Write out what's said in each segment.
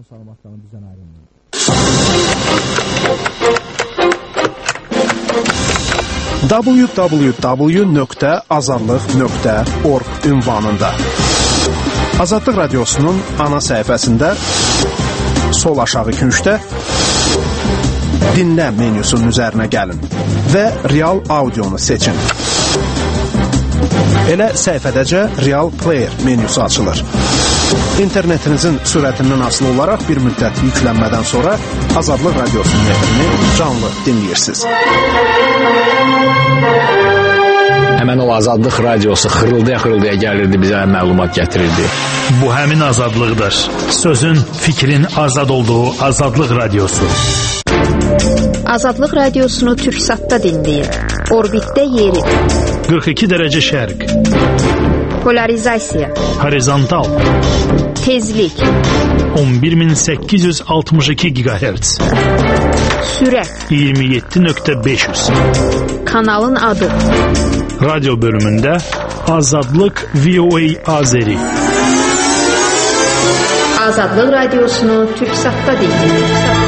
son salamatlarını bizdən ayrılmayın. www.azadlıq.org ünvanında Azadlıq Radiosunun ana səhifəsində sol aşağı küncdə dinlə menyusunun üzərinə gəlin və real audionu seçin. Elə səhifədəcə Real Player menyusu açılır. İnternetinizin sürətindən asılı olaraq bir müddət yüklənmədən sonra Azadlıq Radiosunun efrini canlı dinləyirsiniz. Həmən o Azadlıq Radiosu xırıldaya gəlirdi, bizə məlumat gətirirdi. Bu həmin azadlıqdır. Sözün, fikrin azad olduğu Azadlıq Radiosu. Azadlıq Radiosunu Türksatda dinləyin. Orbitdə yeri. 42 dərəcə şərq. Polarizasiya. Horizontal. Tezlik. 11862 GHz. Sürət. 27.500. Kanalın adı. Radyo bölümündə Azadlıq VOA Azeri. Azadlıq Radiosunu Türksatda dinləyin.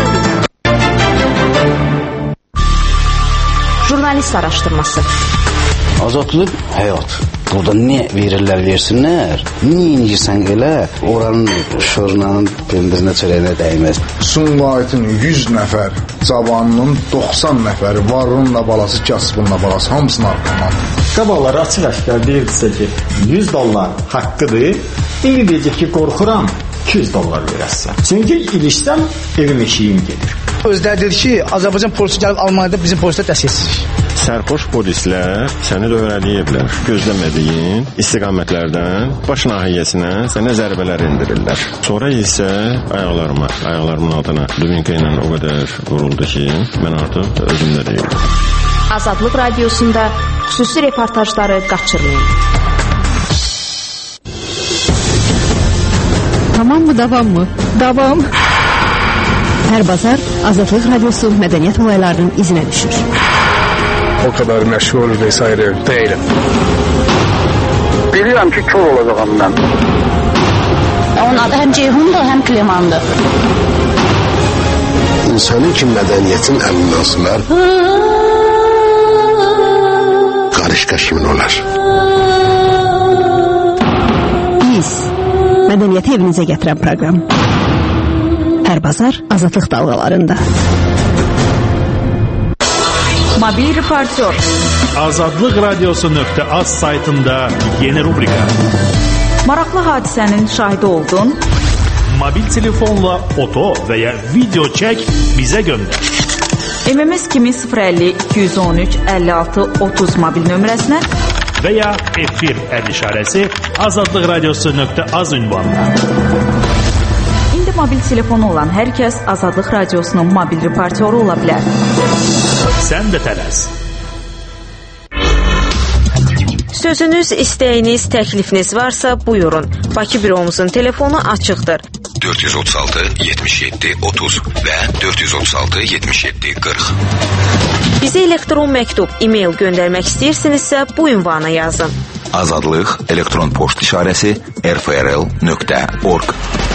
Jurnalist araşdırması. Azadlıq həyat. Burada nə verirlər versinlər, nə inirsən elə, oranın şurnanın pendirinə çörəyinə dəyməz. Sumqayıtın 100 nəfər, cavanının 90 nəfəri, varlığınla balası, kasbınla balası, hamısını arqaman. Qabalar açıq-aşkar deyirsə ki, $100 haqqıdır, biri deyəcək ki, qorxuram, $200 verəsən. Çünki ilişsəm, evim eşiyim gedir. Özləri dedi ki, Azərbaycan polisi gəlib Almaniyada bizim polislər dəstəksizlik. Sərxoş polislər səni dövrələyiblər. Gözləmədiyin istiqamətlərdən baş nahiyəsinə sənə zərbələr endirirlər. Sonra isə ayaqlarımın altına dubinka ilə o qədər vuruldu ki, mən artıq özümdə deyildim. Azadlıq Radiosunda xüsusi reportajları qaçırmayın. Tamam mı, davam mı? Davam. Hər bazar Azadlıq Radiosu mədəniyyət olaylarının izinə düşür. O kadar məşğul vesaire değilim. Bilirəm ki, kör olacağım mən. Onun adı həm Ceyhundur, həm Klemandır. İnsanın ki, mədəniyyətin əlindən asılar, qarışqa kimin olar? Biz, mədəniyyəti evinizə gətirən proqram. Hər bazar Azadlıq dalğalarında. Mobil reportör. Azadlıq Radiosu.az saytında yeni rubrika. Maraqlı hadisənin şahidi oldun. Mobil telefonla foto və ya video çək, bizə göndər. MMS kimi 050-213-56-30 mobil nömrəsinə və ya efir işarəsi Azadlıq Radiosu.az ünvanına. İndi mobil telefonu olan hər kəs Azadlıq Radiosunun mobil reportyoru ola bilər. Sən də tələs. Sözünüz, istəyiniz, təklifiniz varsa buyurun. Bakı büromuzun telefonu açıqdır. 436-77-30 və 436-77-40. Bizə elektron məktub, e-mail göndərmək istəyirsinizsə bu ünvana yazın. Azadlıq elektron poçt işarəsi rfrl.org.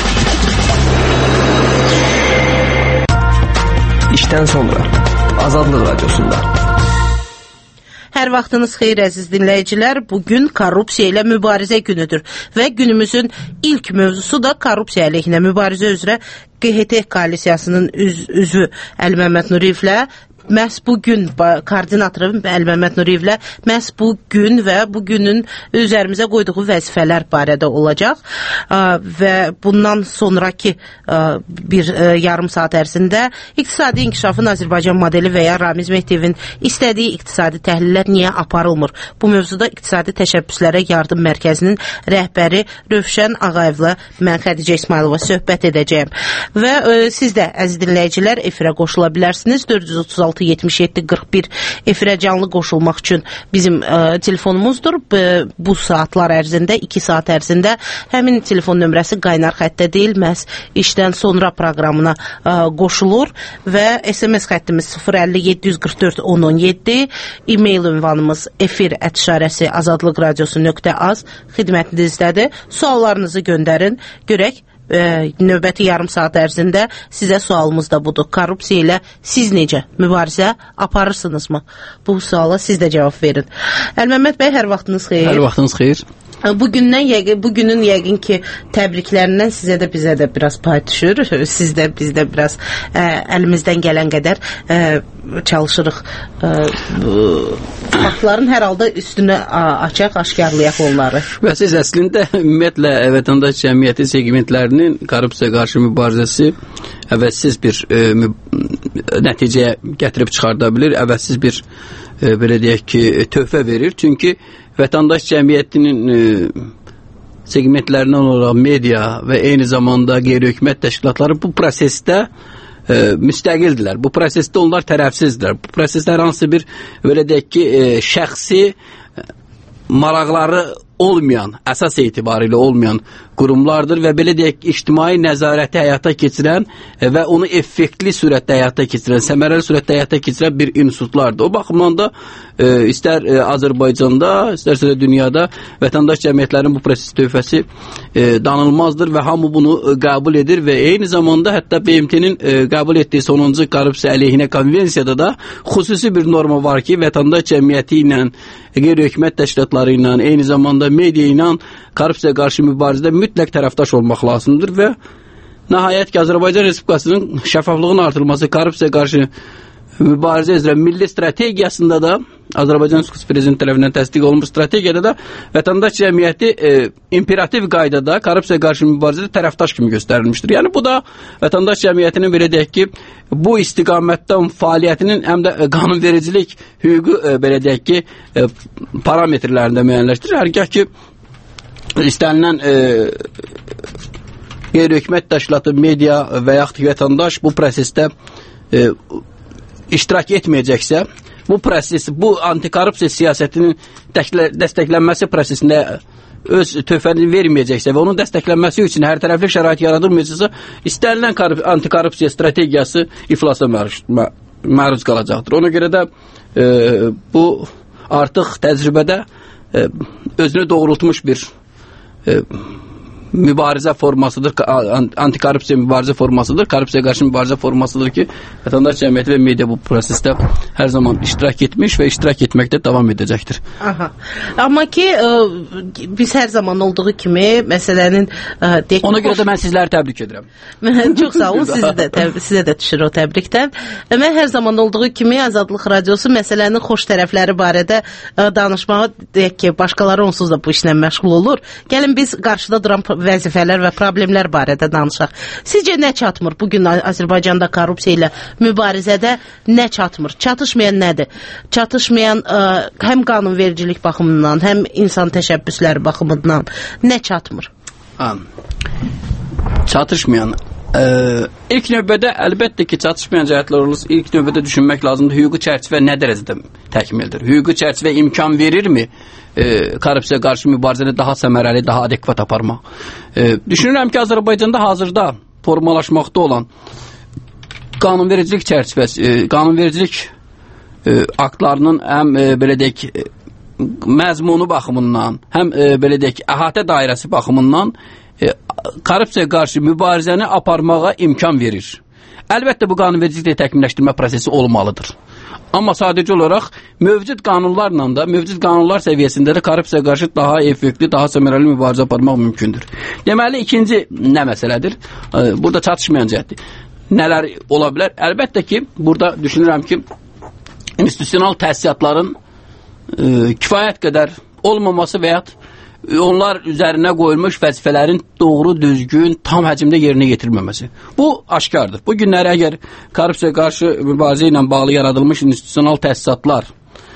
İşdən sonra Azadlıq Radiosunda. Hər vaxtınız xeyir əziz dinləyicilər. Bugün korrupsiya ilə mübarizə günüdür və günümüzün ilk mövzusu da korrupsiya əleyhinə mübarizə üzrə QHT koalisiyasının üzvü Əli Məmməd Nuriyevlə məhz bu gün koordinatoru Əli Məmməd Nuriyevlə məhz bu gün və bu günün üzərimizə qoyduğu vəzifələr barədə olacaq və bundan sonraki bir yarım saat ərzində iqtisadi inkişafın Azərbaycan modeli və ya Ramiz Mehdiyevin istədiyi iqtisadi təhlillər niyə aparılmır? Bu mövzuda İqtisadi Təşəbbüslərə Yardım Mərkəzinin rəhbəri Rövşən Ağayevlə mən Xədicə İsmailova söhbət edəcəyəm və siz də əziz dinləyicilər efirə qoşula bilərsiniz. 436-77-41 efirə canlı qoşulmaq üçün bizim telefonumuzdur. Bu saatlar ərzində, 2 saat ərzində həmin telefon nömrəsi qaynar xəttə deyil, məhz işdən sonra proqramına qoşulur və SMS xəttimiz 050-744-1017, e-mail ünvanımız efir@azadlıqradiosu.az xidmətinizdədir. Suallarınızı göndərin, görək növbəti yarım saat ərzində sizə sualımız da budur. Korrupsiya ilə siz necə mübarizə aparırsınızmı? Bu suala siz də cavab verin. Əlməmməd bəy, hər vaxtınız xeyir. Hər vaxtınız xeyir. Bugünün yəqin ki təbriklərindən sizə də bizə də biraz pay düşür. Siz də biz də biraz əlimizdən gələn qədər çalışırıq. Faktların hər halda üstünə açaq, aşkarlayaq onları. Və siz əslində ümumiyyətlə vətəndaş cəmiyyəti segmentlərinin korrupsiya qarşı mübarizəsi əvəzsiz bir nəticəyə gətirib çıxarda bilir, əvəzsiz bir belə deyək ki, töhfə verir. Çünki vətəndaş cəmiyyətinin segmentlərindən olaraq media və eyni zamanda qeyri-hökumət təşkilatları bu prosesdə müstəqildilər. Bu prosesdə onlar tərəfsizdirlər. Bu prosesdə hər hansı bir belə deyək ki, şəxsi maraqları olmayan, əsas etibarilə olmayan qurumlardır və belə deyək, ictimai nəzarəti həyata keçirən və onu effektli sürətdə həyata keçirən, səmərəli sürətdə həyata keçirən bir institutlardır. O baxımdan da istər Azərbaycanda, istərsə də dünyada vətəndaş cəmiyyətlərinin bu proses tövhəsi danılmazdır və hamı bunu qəbul edir və eyni zamanda hətta BMT-nin qəbul etdiyi sonuncu korrupsiya əleyhinə konvensiyada da xüsusi bir norma var ki, vətəndaş cəmiyyəti ilə, qeyri-hökumət təşkilatları ilə, eyni zamanda media ilə korrupsiya qarşı mübarizədə mütləq tərəfdaş olmaq lazımdır və nəhayət ki, Azərbaycan Respublikasının şəffaflığının artırılması, korrupsiya qarşı mübarizə üzrə milli strategiyasında da Azərbaycan Respublikası Prezidenti tərəfindən təsdiq olunmuş strategiyada da vətəndaş cəmiyyəti imperativ qaydada korrupsiya qarşı mübarizədə tərəfdaş kimi göstərilmişdir. Yəni bu da vətəndaş cəmiyyətinin belə deyək ki, bu istiqamətdən fəaliyyətinin həm də qanunvericilik hüququ belə deyək ki, parametrlərində müəyyənləşdirir. Hərgah ki, istənilən qeyri-hökumət təşkilatı, media və yaxud vətəndaş bu prosesdə iştirak etməyəcəksə, bu proses, bu antikorrupsiya siyasətinin dəstəklənməsi prosesində öz töhfəni verməyəcəksə və onun dəstəklənməsi üçün hər tərəfli şərait yaradılmayacaqsa, istənilən antikorrupsiya strategiyası iflasa məruz qalacaqdır. Ona görə də bu artıq təcrübədə özünü doğrultmuş bir mübarizə formasıdır, antikorrupsiya mübarizə formasıdır, korrupsiya qarşı mübarizə formasıdır ki, vətəndaş cəmiyyəti və media bu prosesdə hər zaman iştirak etmiş və iştirak etməkdə davam edəcəkdir. Aha. Amma ki, biz hər zaman olduğu kimi məsələnin ona görə də mən sizləri təbrik edirəm. Çox sağ olun, sizə də düşür o təbrikdən. Mən hər zaman olduğu kimi Azadlıq Radiosu məsələnin xoş tərəfləri barədə danışmağa, deyək ki, başqaları onsuz da bu işlə məşğul olur. Gəlin biz qarşıda duran vəzifələr və problemlər barədə danışaq. Sizcə nə çatmır? Bugün Azərbaycanda korrupsiya ilə mübarizədə nə çatmır? Çatışmayan nədir? Çatışmayan həm qanunvericilik baxımından, həm insan təşəbbüsləri baxımından nə çatmır? Çatışmayan ilk növbədə əlbəttə ki, çatışmayan cəhətlər olur. İlk növbədə düşünmək lazımdır. Hüquqi çərçivə nə dərəcədə təkmildir? Hüquqi çərçivə imkan verirmi korrupsiya qarşı mübarizəni daha səmərəli, daha adekvat aparmaq? Düşünürəm ki, Azərbaycanda hazırda formalaşmaqda olan qanunvericilik çərçivəsi, qanunvericilik aktlarının həm belə deyək məzmunu baxımından, həm belə deyək əhatə dairəsi baxımından korrupsiya qarşı mübarizəni aparmağa imkan verir. Əlbəttə bu qanunvericiliklə təkmilləşdirmə prosesi olmalıdır. Amma sadəcə olaraq mövcud qanunlarla da, mövcud qanunlar səviyyəsində də korrupsiya qarşı daha effektli, daha səmərəli mübarizə aparmaq mümkündür. Deməli, ikinci nə məsələdir? Burada çatışmayan cəhətdir. Nələr ola bilər? Əlbəttə ki, burada düşünürəm ki, institusional təsisatların kifayət qədər olmaması və ya onlar üzərinə qoyulmuş vəzifələrin doğru, düzgün, tam həcmdə yerinə yetirilməməsi. Bu aşkardır. Bu günləri əgər korrupsiya qarşı mübarizə ilə bağlı yaradılmış institusional təsisatlar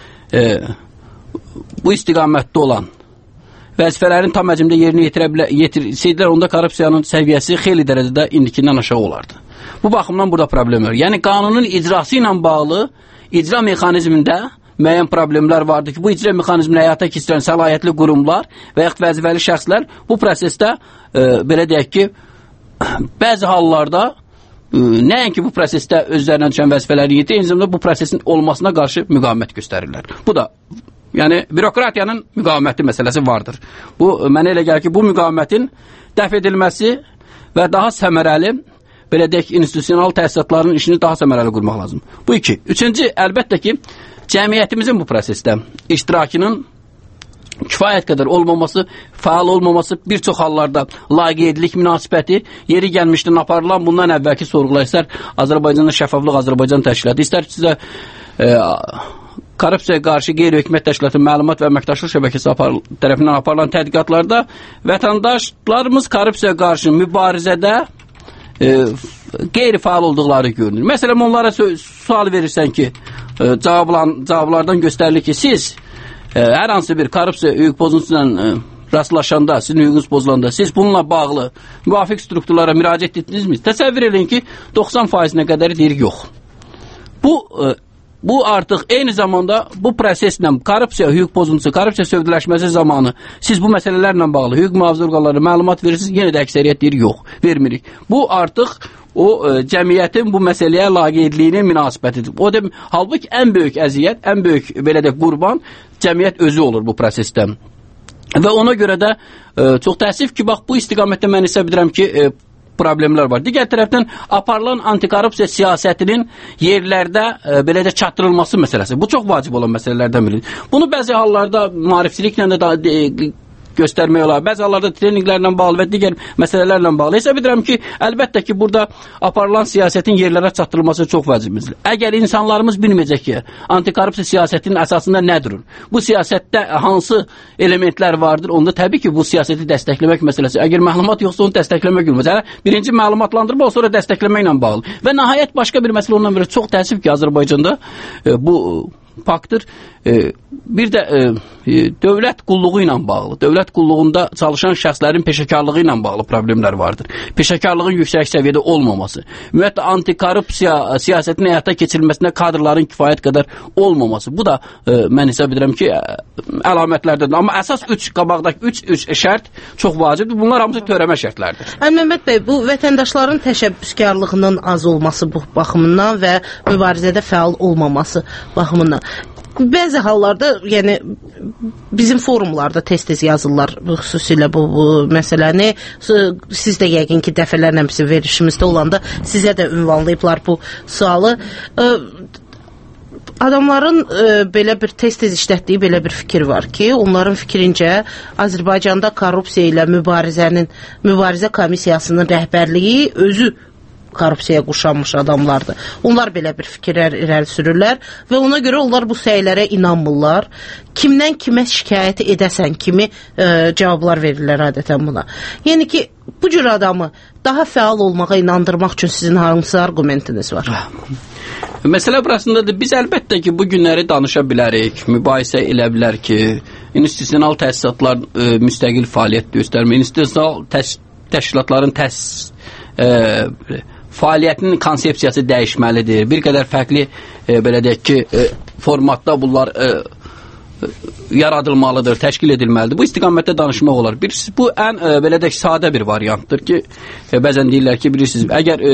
bu istiqamətdə olan vəzifələrin tam həcmdə yerinə yetirsəydilər, onda korrupsiyanın səviyyəsi xeyli dərəcədə indikindən aşağı olardı. Bu baxımdan burada problem var. Yəni qanunun icrası ilə bağlı icra mexanizmində müəyyən problemlər vardır ki, bu icra mexanizmini həyata keçirən səlahiyyətli qurumlar və yaxud vəzifəli şəxslər bu prosesdə belə deyək ki, bəzi hallarda nəinki bu prosesdə özlərinə düşən vəzifələri yetirir, eyni zamanda bu prosesin olmasına qarşı müqavimət göstərirlər. Bu da, yəni bürokratiyanın müqaviməti məsələsi vardır. Bu, mənə elə gəlir ki, bu müqavimətin dəf edilməsi və daha səmərəli, belə deyək, institusional təsisatların işini daha səmərəli qurmaq lazım. Bu iki. Üçüncü, əlbəttə ki, cəmiyyətimizin bu prosesdə iştirakının kifayət qədər olmaması, fəal olmaması, bir çox hallarda laqeydlik münasibəti, yeri gəlmişdən aparılan bundan əvvəlki sorğular, istər Azərbaycanda Şəffaflıq Azərbaycan Təşkilatı, istər sizə korrupsiyaya qarşı qeyri-hökumət təşkilatı məlumat və əməkdaşlıq şəbəkəsi tərəfindən aparılan tədqiqatlarda vətəndaşlarımız korrupsiyaya qarşı mübarizədə qeyri-fəal olduqları görünür. Məsələn, onlara sual verirsən ki, cavablardan göstərilir ki, siz hər hansı bir korrupsiya hüquq pozuntusuyla rastlaşanda, sizin hüququnuz pozulanda, siz bununla bağlı müvafiq strukturlara müraciət etdinizmi? Təsəvvür edin ki, 90%-nə qədər deyir, yox. Bu artıq eyni zamanda bu proseslə korrupsiya hüquq pozuntusu, korrupsiya sövdələşməsi zamanı siz bu məsələlərlə bağlı hüquq mühafizə orqanlarına məlumat verirsiniz, yenə də əksəriyyət deyir, yox, vermirik. Bu artıq o cəmiyyətin bu məsələyə laqeydliyinin münasibətidir. O da halbuki ən böyük əziyyət, ən böyük belə də qurban cəmiyyət özü olur bu prosesdən. Və ona görə də çox təəssüf ki, bax bu istiqamətdə mən hesab edirəm ki, problemlər var. Digər tərəfdən aparılan antikorrupsiya siyasətinin yerlərdə belə də çatdırılması məsələsi. Bu çox vacib olan məsələlərdən biridir. Bunu bəzi hallarda maarifçiliklə də göstərmək olar. Bəzi hallarda treninqlərlə bağlı və digər məsələlərlə bağlı. Hesab edirəm ki, əlbəttə ki, burada aparılan siyasətin yerlərə çatdırılması çox vacibdir. Əgər insanlarımız bilməyəcək ki, antikorrupsiya siyasətinin əsasında nə durur? Bu siyasətdə hansı elementlər vardır? Onda təbii ki, bu siyasəti dəstəkləmək məsələsi. Əgər məlumat yoxsa onu dəstəkləmək olmaz. Birinci məlumatlandırma, sonra dəstəkləməklə bağlı. Və nəhayət başqa bir məsələ ondan biri çox təəssüf ki, Azərbaycanda bu faktır. Bir də dövlət qulluğu ilə bağlı, dövlət qulluğunda çalışan şəxslərin peşəkarlığı ilə bağlı problemlər vardır. Peşəkarlığın yüksək səviyyədə olmaması, ümumiyyətlə antikorrupsiya siyasətinin həyata keçirilməsində kadrların kifayət qədər olmaması. Bu da mən hesab edirəm ki, əlamətlərdir. Amma əsas qabaqdakı 3 şərt çox vacibdir. Bunlar hamısı törəmə şərtlərdir. Məhəmməd bəy, bu vətəndaşların təşəbbüskarlığının az olması bu baxımından və mübarizədə fəal olmaması baxımından. Bəzi hallarda, yəni bizim forumlarda tez-tez yazırlar xüsusilə bu məsələni. Siz də yəqin ki, dəfələrlə bizim verişimizdə olanda sizə də ünvanlayıblar bu sualı. Adamların belə bir tez-tez işlətdiyi belə bir fikir var ki, onların fikrincə Azərbaycanda korrupsiya ilə mübarizə komissiyasının rəhbərliyi özü korrupsiyaya quşanmış adamlardır. Onlar belə bir fikirlər irəli sürürlər və ona görə onlar bu səylərə inanmırlar. Kimdən kimə şikayət edəsən kimi cavablar verirlər adətən buna. Yəni ki, bu cür adamı daha fəal olmağa inandırmaq üçün sizin hansı argumentiniz var? Məsələ burasındadır. Biz əlbəttə ki, bu günləri danışa bilərik, mübahisə elə bilər ki, institusional təsisatlar müstəqil fəaliyyət göstərmir. İnstitusional təşkilatların fəaliyyətinin konsepsiyası dəyişməlidir. Bir qədər fərqli, belə deyək ki, formatda bunlar yaradılmalıdır, təşkil edilməlidir. Bu istiqamətdə danışmaq olar. Bu ən, belə deyək, sadə bir variantdır ki, bəzən deyirlər ki, bilirsiniz, əgər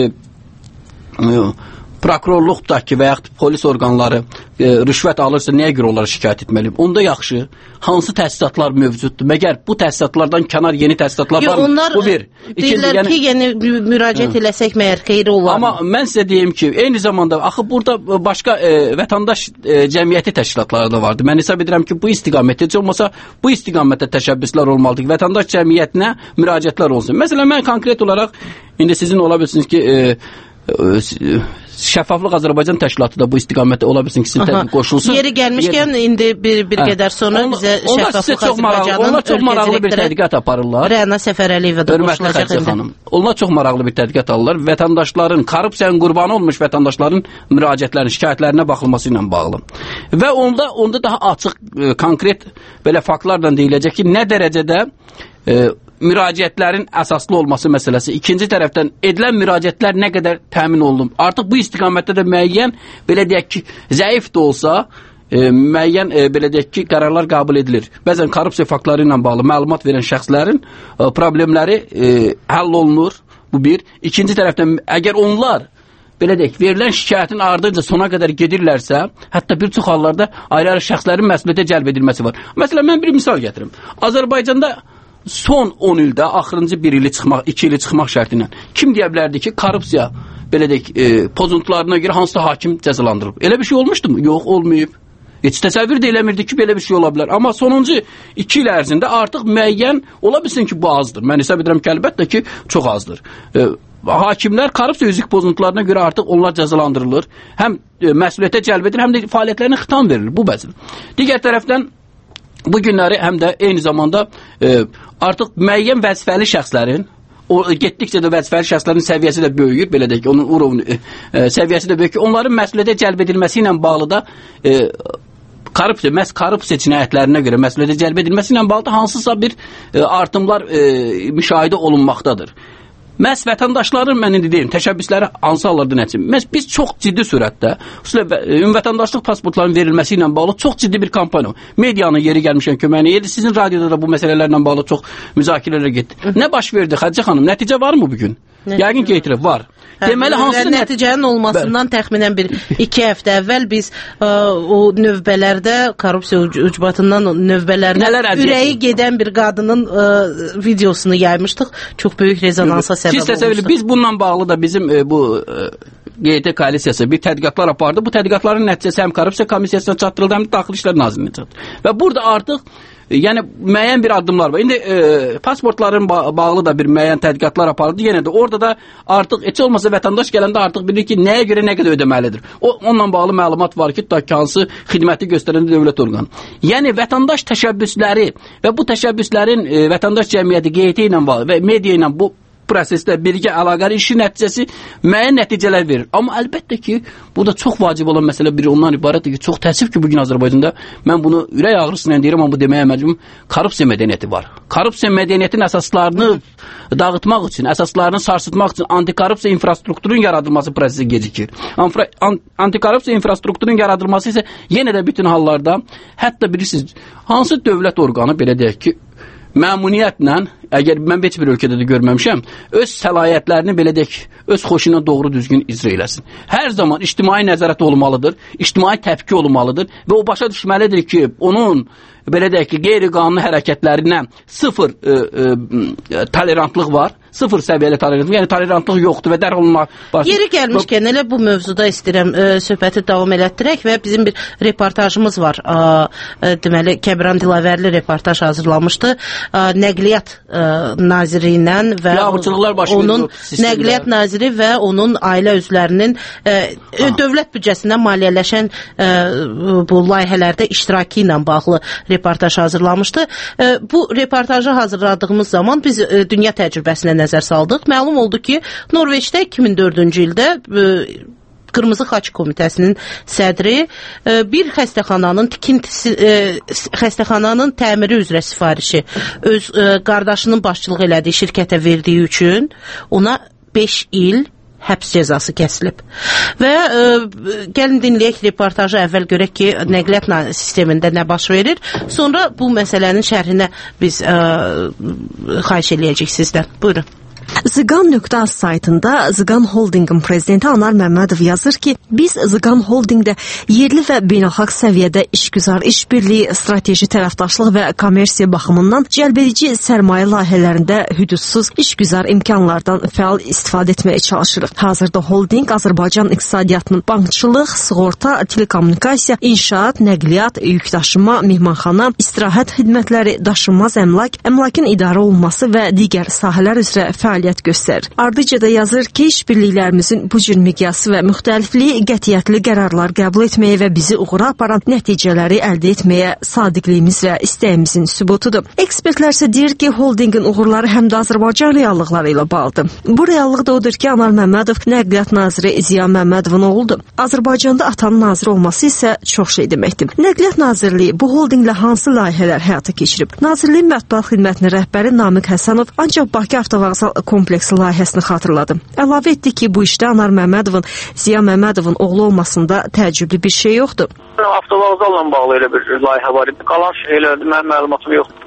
prokurorluqdakı və yaxud polis orqanları rüşvət alırsa, nəyə görə onlara şikayət etməliyim? Onda yaxşı, hansı təsisatlar mövcuddur? Məgər bu təsisatlardan kənar yeni təsisatlar var mı? Onlar bu bir. deyirlər ki, yəni müraciət eləsək məyər xeyri olar mı? Amma mən sizə deyim ki, eyni zamanda, axı burada başqa vətəndaş cəmiyyəti təşkilatları da vardır. Mən hesab edirəm ki, bu istiqamətdə, heç olmasa bu istiqamətdə təşəbbüslər olmalıdır ki, vətəndaş cəmiyyətinə müraciətlər olsun. Məsələn, mən konkret olaraq, indi sizin ola bilsiniz ki, Şəffaflıq Azərbaycan Təşkilatı da bu istiqamətdə ola bilsin ki, sizin qoşulsun. Yeri gəlmişkən, indi bir qədər sonra bizə Şəffaflıq Azərbaycanın onlar çox maraqlı bir tədqiqat aparırlar. Rəna Səfərəliyevə də qoşulacaq indi. Onlar çox maraqlı bir tədqiqat alırlar. Vətəndaşların, korrupsiyanın qurbanı olmuş vətəndaşların müraciətlərinin, şikayətlərinə baxılması ilə bağlı. Və onda daha açıq, konkret belə faktlarla deyiləcək ki, nə dərəcədə müraciətlərin əsaslı olması məsələsi. İkinci tərəfdən edilən müraciətlər nə qədər təmin olunub. Artıq bu istiqamətdə də müəyyən, belə deyək ki, zəif də olsa, müəyyən, belə deyək ki, qərarlar qəbul edilir. Bəzən korrupsiya faktları ilə bağlı məlumat verən şəxslərin problemləri həll olunur. Bu bir. İkinci tərəfdən, əgər onlar belə deyək, verilən şikayətin ardınca sona qədər gedirlərsə, hətta bir çox hallarda ayrı-ayrı şəxslərin məsuliyyətə cəlb edilməsi var. Məsələn, mən bir misal gətirim. Azərbaycanda son 10 ildə axırıncı 1 ili çıxmaq, 2 ili çıxmaq şərti ilə kim deyə bilərdi ki, korrupsiya belə deyək, pozuntularına görə hansısa hakim cəzalandırıb? Elə bir şey olmuşdu mu? Yox, olmayıb. Heç təsəvvür də eləmirdi ki, belə bir şey ola bilər. Amma sonuncu 2 il ərzində artıq müəyyən ola bilsin ki, bu azdır. Mən hesab edirəm ki, əlbəttə ki, çox azdır. Hakimlər korrupsiya üzük pozuntularına görə artıq onlar cəzalandırılır. Həm məsuliyyətə cəlb edilir, həm də fəaliyyətlərinə xitam verilir bu bəzən. Digər tərəfdən bu günləri həm də eyni zamanda artıq müəyyən vəzifəli şəxslərin, getdikcə də vəzifəli şəxslərin səviyyəsi də böyüyür, belə deyək, onun urovni səviyyəsi də böyük ki, onların məsuliyyətə cəlb edilməsi ilə bağlı da korrupsiya cinayətlərinə görə məsuliyyətə cəlb edilməsi ilə bağlı da hansısa bir artımlar müşahidə olunmaqdadır. Məhz vətəndaşların, mən indi deyim, təşəbbüsləri hansı hallarda nəticə? Biz çox ciddi sürətdə, xüsusilə vətəndaşlıq pasportlarının verilməsi ilə bağlı çox ciddi bir kampaniya, medianın yeri gəlmişən köməyini yedi. Sizin radioda da bu məsələlərlə bağlı çox müzakirələr getdi. Nə baş verdi, Xədicə xanım? Nəticə var mı bugün? Yəqin ki, etiraf var. Deməli, hansı nəticənin olmasından təxminən bir 2 həftə əvvəl biz o növbələrdə, korrupsiya ucbatından növbələrdə ürəyi gedən bir qadının videosunu yaymışdıq. Çox böyük rezonansa səbəb olmuşdu. Biz bununla bağlı da bizim bu QT koalisiyası bir tədqiqatlar apardı. Bu tədqiqatların nəticəsi həm korrupsiya komissiyasına çatdırıldı, həm də Daxili İşlər Nazirliyinə çatdırıldı. Və burada artıq yəni müəyyən bir addımlar var. İndi pasportların bağlı da bir müəyyən tədqiqatlar aparıldı. Yenə də orada da artıq heç olmasa vətəndaş gələndə artıq bilir ki, nəyə görə nə qədər ödəməlidir. Onunla bağlı məlumat var ki, hansı xidməti göstərən dövlət orqanı. Yəni vətəndaş təşəbbüsləri və bu təşəbbüslərin vətəndaş cəmiyyəti QT ilə və media ilə bu prosesdə birgə əlaqəli işi nəticəsi müəyyən nəticələr verir. Amma əlbəttə ki, burada çox vacib olan məsələ biri ondan ibarətdir ki, çox təəssüf ki, bugün Azərbaycanda mən bunu ürək ağrısıyla deyirəm, amma bu deməyə məcbur korrupsiya mədəniyyəti var. Korrupsiya mədəniyyətinin əsaslarını dağıtmaq üçün, əsaslarını sarsıtmaq üçün antikorrupsiya infrastrukturun yaradılması prosesi gecikir. Antikorrupsiya infrastrukturun yaradılması isə yenə də bütün hallarda, hətta bilirsiniz, hansı dövlət orqanı belə deyək ki, məmuniyyətlə, əgər mən heç bir ölkədə də görməmişəm, öz səlahiyyətlərini belə deyək, öz xoşuna doğru düzgün icra eləsin. Hər zaman ictimai nəzarət olmalıdır, ictimai təpki olmalıdır və o başa düşməlidir ki, onun belə deyək ki, qeyri-qanuni hərəkətlərinə sıfır tolerantlıq var, sıfır səviyyəli tolerantlıq, yəni tolerantlıq yoxdur və dərhal onlar... Yeri gəlmişkən, elə bu mövzuda istəyirəm söhbəti davam elətdirək və bizim bir reportajımız var. Deməli, Kəbran Dilavərli reportaj hazırlamışdı. Nəqliyyat naziri ilə və onun nəqliyyat naziri və onun ailə üzvlərinin dövlət büdcəsindən maliyyələşən bu layihələrdə iştirakı ilə bağlı reportaj hazırlamışdı. Bu reportajı hazırladığımız zaman biz dünya təcrübəsinə nəzər saldıq. Məlum oldu ki, Norveçdə 2004-cü ildə Qırmızı Xaç Komitəsinin sədri bir xəstəxananın tikintisi, xəstəxananın təmiri üzrə sifarişi öz qardaşının başçılıq elədiyi şirkətə verdiyi üçün ona 5 il həbs cəzası kəsilib. Və gəlin dinləyək reportajı, əvvəl görək ki, nəqliyyat sistemində nə baş verir. Sonra bu məsələnin şərhinə biz xahiş eləyəcək sizdən. Buyurun. Zıqan.az saytında Zıqan Holdingin prezidenti Anar Məmmədov yazır ki, biz Zıqan Holdingdə yerli və beynəlxalq səviyyədə işgüzar işbirliyi, strateji tərəfdaşlıq və kommersiya baxımından cəlbedici sərmayə layihələrində hüdudsuz işgüzar imkanlardan fəal istifadə etməyə çalışırıq. Hazırda holding Azərbaycan iqtisadiyyatının bankçılıq, sığorta, telekommunikasiya, inşaat, nəqliyyat, yükdaşıma, mehmanxana, istirahət xidmətləri, daşınmaz əmlak, əmlakın idarə olunması və digər sahələr üzrə fəaliyyət göstərir. Ardıca da yazır ki, işbirliklərimizin bu cür miqyası və müxtəlifliyi qətiyyətli qərarlar qəbul etməyə və bizi uğura aparan nəticələri əldə etməyə sadiqliyimiz və istəyimizin sübutudur. Ekspertlər isə deyir ki, holdingin uğurları həm də Azərbaycan reallıqları ilə bağlıdır. Bu reallıq da odur ki, Anar Məmmədov Nəqliyyat naziri Ziya Məmmədovun oğludur. Azərbaycanda atanın naziri olması isə çox şey deməkdir. Nəqliyyat Nazirliyi bu holdinglə hansı layihələr həyata keçirib? Nazirliyin mətbuat xidmətinin rəhbəri Namiq Həsənov ancaq Bakı avtovağzal kompleksi layihəsini xatırladı. Əlavə etdi ki, bu işdə Anar Məmmədovun, Ziya Məmmədovun oğlu olmasında təəccüblü bir şey yoxdur. Avtovağzalla bağlı elə bir layihə var idi. Qalan şeylərdə mənim məlumatım yoxdur.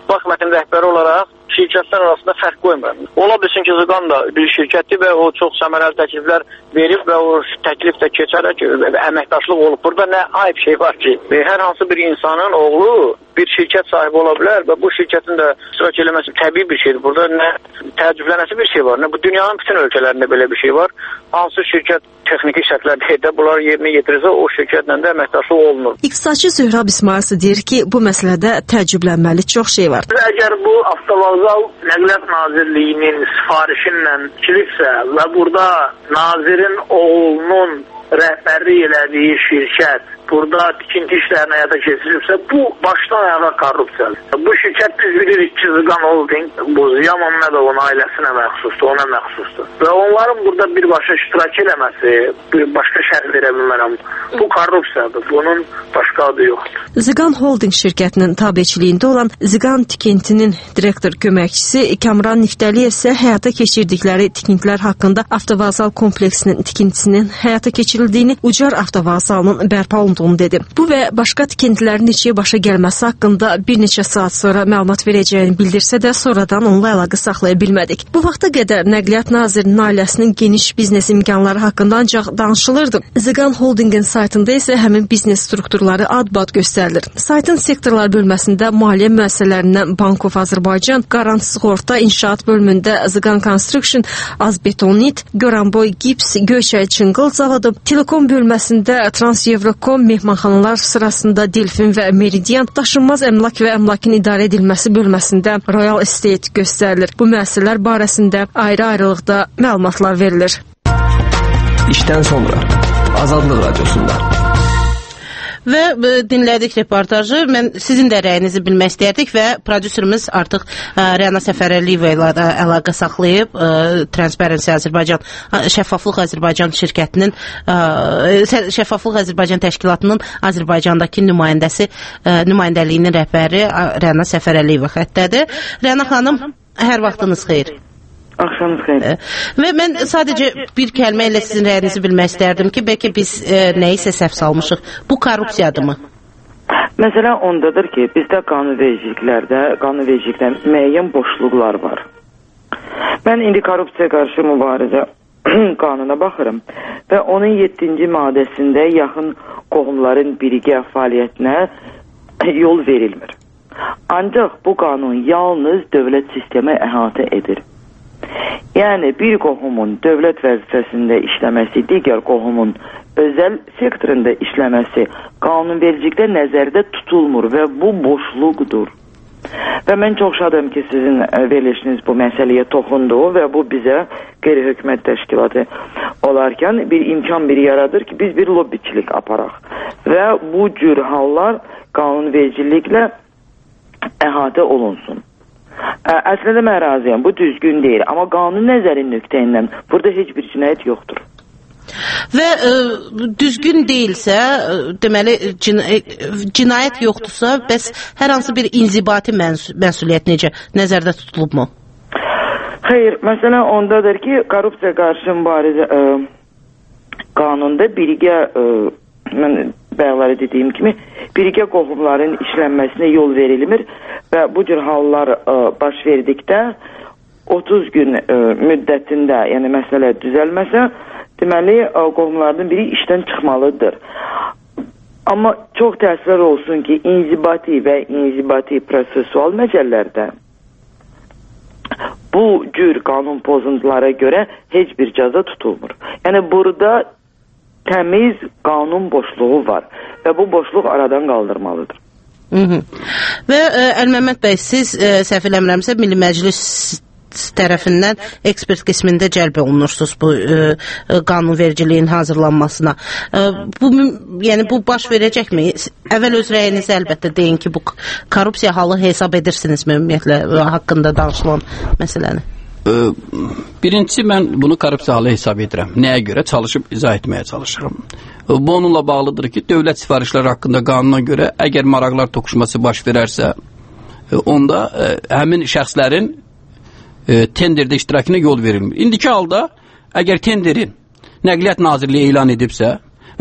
bax mətn rəhbəri olaraq şirkətlər arasında fərq qoymuram. Ola bilsin ki, Zıqan da bir şirkətdir və o çox səmərəli təkliflər verib və o təklif də keçərək əməkdaşlıq olub. Burada nə ayıb şey var ki, hər hansı bir insanın oğlu bir şirkət sahibi ola bilər və bu şirkətin də iştirak eləməsi təbii bir şeydir. Burada nə təəccüblənəsi bir şey var, nə bu dünyanın bütün ölkələrində belə bir şey var. Hansı şirkət texniki şərtlərdə bunlar yerinə yetirirsə, o şirkətlə də əməkdaşlıq olunur. İqtisadçı Zöhrab İsmailsi deyir ki, bu məsələdə təəccüblənməli çox şey var. Əgər bu avtovağzal Nəqliyyat Nazirliyinin sifarişinlə tikilibsə və burada nazirin oğlunun rəhbərlik elədiyi şirkət burada tikinti işlərini həyata keçirilibsə, bu başdan ayağa korrupsiyadır. Bu şirkət biz bilirik ki, Zıqan Holding bu Ziya Məmmədovun ailəsinə məxsusdur, ona məxsusdur. Və onların burada birbaşa iştirak eləməsi, bir başqa şərh verə bilmərəm. Bu korrupsiyadır, bunun başqa adı yoxdur. Zıqan Holding şirkətinin tabeçiliyində olan Zıqan Tikintinin direktor köməkçisi Kamran Niftəliyev isə həyata keçirdikləri tikintilər haqqında avtovağzal kompleksinin tikintisinin həyata keçirildiyini, Ucar avtovağzalının bərpa olunduğunu dedi. Bu və başqa tikintilərin neçəyə başa gəlməsi haqqında bir neçə saat sonra məlumat verəcəyini bildirsə də sonradan onunla əlaqə saxlaya bilmədik. Bu vaxta qədər Nəqliyyat Nazirinin ailəsinin geniş biznes imkanları haqqında ancaq danışılırdı. Zıqan Holdingin saytında isə həmin biznes strukturları ad-bad göstərilir. Saytın sektorlar bölməsində maliyyə müəssisələrindən Bankov Azərbaycan, Qarant Sığorta İnşaat bölümündə Zıqan Construction, Azbetonit, Göranboy Gips, Göyçay Çınqıl zavodu, Telekom bölməsində Trans-Evrokom, mehmanxanalar sırasında Delfin və Meridian, daşınmaz əmlak və əmlakın idarə edilməsi bölməsində Royal Estate göstərilir. Bu müəssisələr barəsində ayrı-ayrılıqda məlumatlar verilir. İşdən sonra Azadlıq Radiosunda. Və dinlədik reportajı. Mən sizin də rəyinizi bilmək istəyərdik və prodüserimiz artıq Rəna Səfərəliyeva ilə əlaqə saxlayıb Transparency Azərbaycan, Şəffaflıq Azərbaycan şirkətinin, Şəffaflıq Azərbaycan təşkilatının Azərbaycandakı nümayəndəliyinin rəhbəri Rəna Səfərəliyeva xəttədir. Rəna xanım, hər vaxtınız xeyir. Axşamınız xeyir. Və mən sadəcə bir kəlmə ilə sizin rəyinizi bilmək istərdim ki, bəlkə biz nəyisə səhv salmışıq. Bu korrupsiyadır mı? Məsələ ondadır ki, bizdə qanunvericilikdə müəyyən boşluqlar var. Mən indi korrupsiya qarşı mübarizə qanuna baxırım və onun 7-ci maddəsində yaxın qohumların birgə fəaliyyətinə yol verilmir. Ancaq bu qanun yalnız dövlət sistemi əhatə edir. Yəni bir qohumun dövlət vəzifəsində işləməsi, digər qohumun özəl sektorunda işləməsi qanunvericilikdə nəzərdə tutulmur və bu boşluqdur. Və mən çox şadam ki, sizin verilişiniz bu məsələyə toxundu və bu bizə qeyri-hökumət təşkilatı olarkən bir imkan yaradır ki, biz bir lobbiçilik aparaq və bu cür hallar qanunvericiliklə əhatə olunsun. Əslində mən razıyam, bu düzgün deyil, amma qanun nəzəri nöqteyindən burada heç bir cinayət yoxdur. Və düzgün deyilsə, deməli cinayət yoxdursa, bəs hər hansı bir inzibati məsuliyyət necə nəzərdə tutulubmu? Xeyr, məsələ ondadır ki, korrupsiya qarşı mübarizə qanunda birgə mən bəyaları dediyim kimi birgə qohumların işlənməsinə yol verilmir və bu cür hallar baş verdikdə 30 gün müddətində, yəni məsələ düzəlməsə, deməli qohumlardan biri işdən çıxmalıdır. Amma çox təəssüflər olsun ki, inzibati və inzibati prosesual məcəllərdə bu cür qanun pozuntulara görə heç bir cəza tutulmur. Yəni burada təmiz qanun boşluğu var və bu boşluq aradan qaldırmalıdır. Və Əlməmməd bəy, siz səhv eləmirəmsə Milli Məclis tərəfindən ekspert qismində cəlb olunursunuz bu qanunvericiliyin hazırlanmasına. Yəni bu baş verəcəkmi? Əvvəl öz rəyinizi əlbəttə deyin ki, bu korrupsiya halı hesab edirsinizmi ümumiyyətlə haqqında danışılan məsələni? Birincisi, mən bunu korrupsiya halı hesab edirəm. Nəyə görə? Çalışıb izah etməyə çalışıram. Bu onunla bağlıdır ki, dövlət sifarişləri haqqında qanuna görə əgər maraqlar toqquşması baş verərsə, onda həmin şəxslərin tenderdə iştirakına yol verilmir. İndiki halda əgər tenderin Nəqliyyat Nazirliyi elan edibsə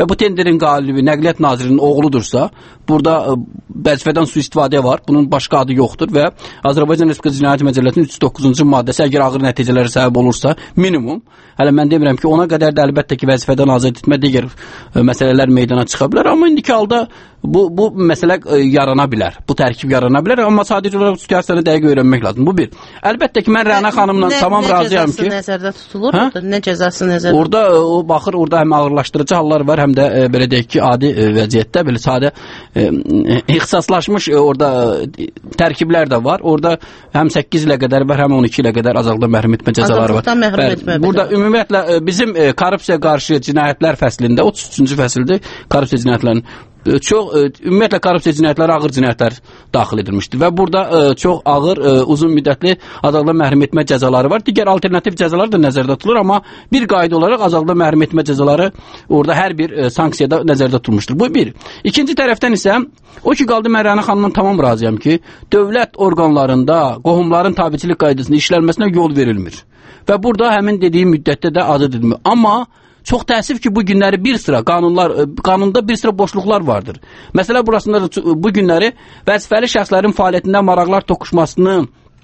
və bu tenderin qalibi Nəqliyyat Nazirinin oğludursa, burada vəzifədən sui-istifadə var. Bunun başqa adı yoxdur və Azərbaycan Respublikası Cinayət Məcəlləsinin 309-cu maddəsi əgər ağır nəticələrə səbəb olursa, minimum, hələ mən demirəm ki, ona qədər də əlbəttə ki, vəzifədən azad etmə digər məsələlər meydana çıxa bilər, amma indiki halda bu məsələ yarana bilər. Bu tərkib yarana bilər, amma sadəcə olaraq siyasətini dəqiq öyrənmək lazım. Bu bir. Əlbəttə ki, mən Rəna xanımla tamam razıyam ki... Nə cəzası nəzərdə tutulur? Nə cəzası nəzərdə tutulur? Orada o baxır, orada həm ağırlaşdırıcı hallar var, həm də belə deyək ki, adi vəziyyətdə, belə sadə ixtisaslaşmış orada tərkiblər də var. Orada həm 8 ilə qədər var, həm 12 ilə qədər azadlıqdan məhrum etmə cəzaları var. Azadlıqdan məhrum etmə. Burada ümumiyyətlə bizim korrupsiya qarşı cinayətlər fəslində 33-cü fəsildir korrupsiya cinayətlərinin ümumiyyətlə korrupsiya cinayətləri ağır cinayətlər daxil edilmişdir və burada çox ağır, uzun müddətli azadlıqdan məhrum etmə cəzaları var. Digər alternativ cəzalar da nəzərdə tutulur, amma bir qayda olaraq azadlıqdan məhrum etmə cəzaları orada hər bir sanksiyada nəzərdə tutulmuşdur. Bu bir. İkinci tərəfdən isə o ki qaldı, mən Rəna xanımdan tamam razıyam ki, dövlət orqanlarında qohumların tabiçilik qaydasının işlənməsinə yol verilmir. Və burada həmin dediyim müddətdə də adı edilmir. Amma çox təəssüf ki, bu günləri bir sıra qanunda bir sıra boşluqlar vardır. Məsələ burasında da bu günləri vəzifəli şəxslərin fəaliyyətində maraqlar toqquşmasına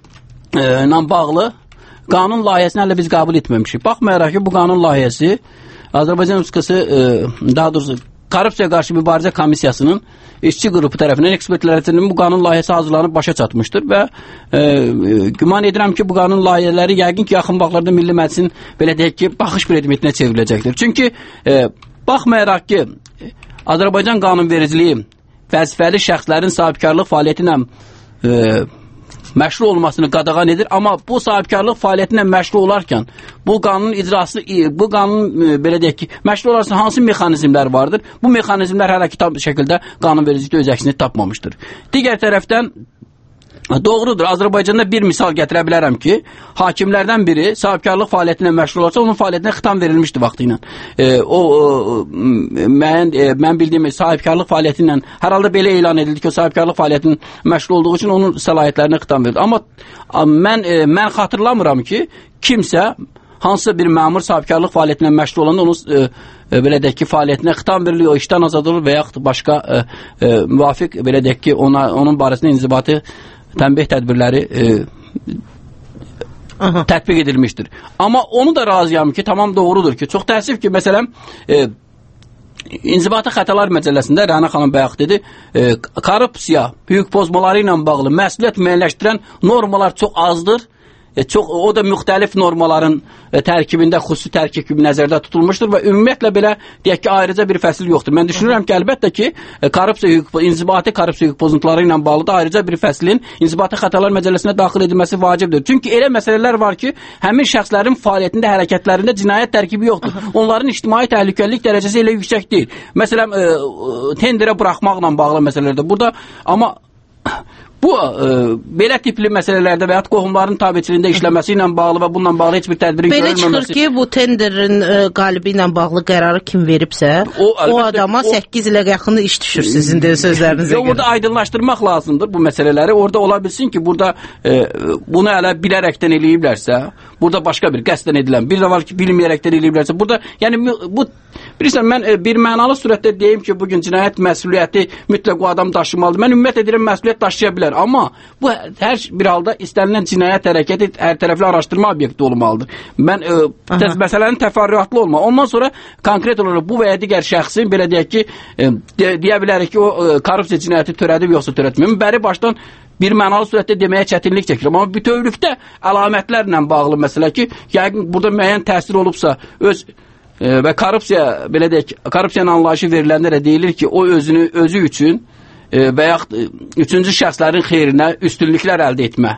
bağlı qanun layihəsini hələ biz qəbul etməmişik. Baxmayaraq ki, bu qanun layihəsi Azərbaycan Respublikası, daha doğrusu Korrupsiya qarşı mübarizə komissiyasının işçi qrupu tərəfindən ekspertlərinin bu qanun layihəsi hazırlanıb başa çatmışdır və güman edirəm ki, bu qanun layihələri yəqin ki, yaxın vaxtlarda Milli Məclisin belə deyək ki, baxış predmetinə çevriləcəkdir. Çünki baxmayaraq ki, Azərbaycan qanunvericiliyi vəzifəli şəxslərin sahibkarlıq fəaliyyəti ilə məşru olmasını qadağan edir, amma bu sahibkarlıq fəaliyyətinə məşru olarkən bu qanunun icrası, bu qanun belə deyək ki, məşru olarsa hansı mexanizmlər vardır? Bu mexanizmlər hələ ki, tam şəkildə qanunvericilikdə öz əksini tapmamışdır. Digər tərəfdən doğrudur, Azərbaycanda bir misal gətirə bilərəm ki, hakimlərdən biri sahibkarlıq fəaliyyətinə məşğul olsa, onun fəaliyyətinə xitam verilmişdi vaxtı ilə. Mən bildiyim sahibkarlıq fəaliyyəti ilə hər halda belə elan edildi ki, o sahibkarlıq fəaliyyətinin məşğul olduğu üçün onun səlahiyyətlərinə xitam verildi. Amma mən xatırlamıram ki, kimsə hansısa bir məmur sahibkarlıq fəaliyyətinə məşğul olanda onun belə deyək ki, fəaliyyətinə xitam verilir, o işdən azad olur və yaxud başqa müvafiq belə deyək ki, onun barəsində inzibati tənbih tədbirləri tətbiq edilmişdir. Amma onu da razıyam ki, tamam doğrudur ki, çox təəssüf ki, məsələn, İnzibati Xətalar Məcəlləsində Rəna xanım bayaq dedi, korrupsiya, hüquq pozmaları ilə bağlı məsuliyyət müəyyənləşdirən normalar çox azdır. O da müxtəlif normaların tərkibində xüsusi tərkib nəzərdə tutulmuşdur və ümumiyyətlə belə deyək ki, ayrıca bir fəsil yoxdur. Mən düşünürəm ki, əlbəttə ki, inzibati korrupsiya hüquq pozuntuları ilə bağlı da ayrıca bir fəslin İnzibati Xətalar Məcəlləsinə daxil edilməsi vacibdir. Çünki elə məsələlər var ki, həmin şəxslərin fəaliyyətində, hərəkətlərində cinayət tərkibi yoxdur. Onların ictimai təhlükəlilik dərəcəsi elə yüksək deyil. Məsələn, tenderə buraxmaqla bağlı məsələlərdə burada, amma bu belə tipli məsələlərdə və ya qohumların tabiçiliyində işləməsi ilə bağlı və bununla bağlı heç bir tədbirin görülməməsi. Belə çıxır ki, bu tenderin qalibi ilə bağlı qərarı kim veribsə, o adama 8 ilə yaxın iş düşür sizin də sözlərinizə görə. Orada aydınlaşdırmaq lazımdır bu məsələləri. Orada ola bilsin ki, burada bunu hələ bilərəkdən eləyiblərsə, burada başqa bir qəsdən edilən, bir də var ki, bilməyərəkdən eləyiblərsə, burada, yəni bu bilirsən, mən bir mənalı surətdə deyim ki, bugün cinayət məsuliyyəti mütləq o adam daşımalıdır. Mən ümumiyyət edirəm, məsuliyyət daşıya bilər. Amma bu hər bir halda istənilən cinayət hərəkəti hər tərəfli araşdırma obyekti olmalıdır. Mən məsələnin təfərrüatlı olma. Ondan sonra konkret olaraq bu və ya digər şəxsin belə deyək ki, deyə bilərik ki, o korrupsiya cinayəti törədib yoxsa törətməyib. Bəri başdan bir mənalı surətdə deməyə çətinlik çəkirəm. Amma bütövlükdə əlamətlərlə bağlı məsələ ki, yəqin burada müəyyən təsir olubsa və korrupsiya, belə deyək, korrupsiyanın anlayışı veriləndə də deyilir ki, o özü üçün və yaxud üçüncü şəxslərin xeyrinə üstünlüklər əldə etmə.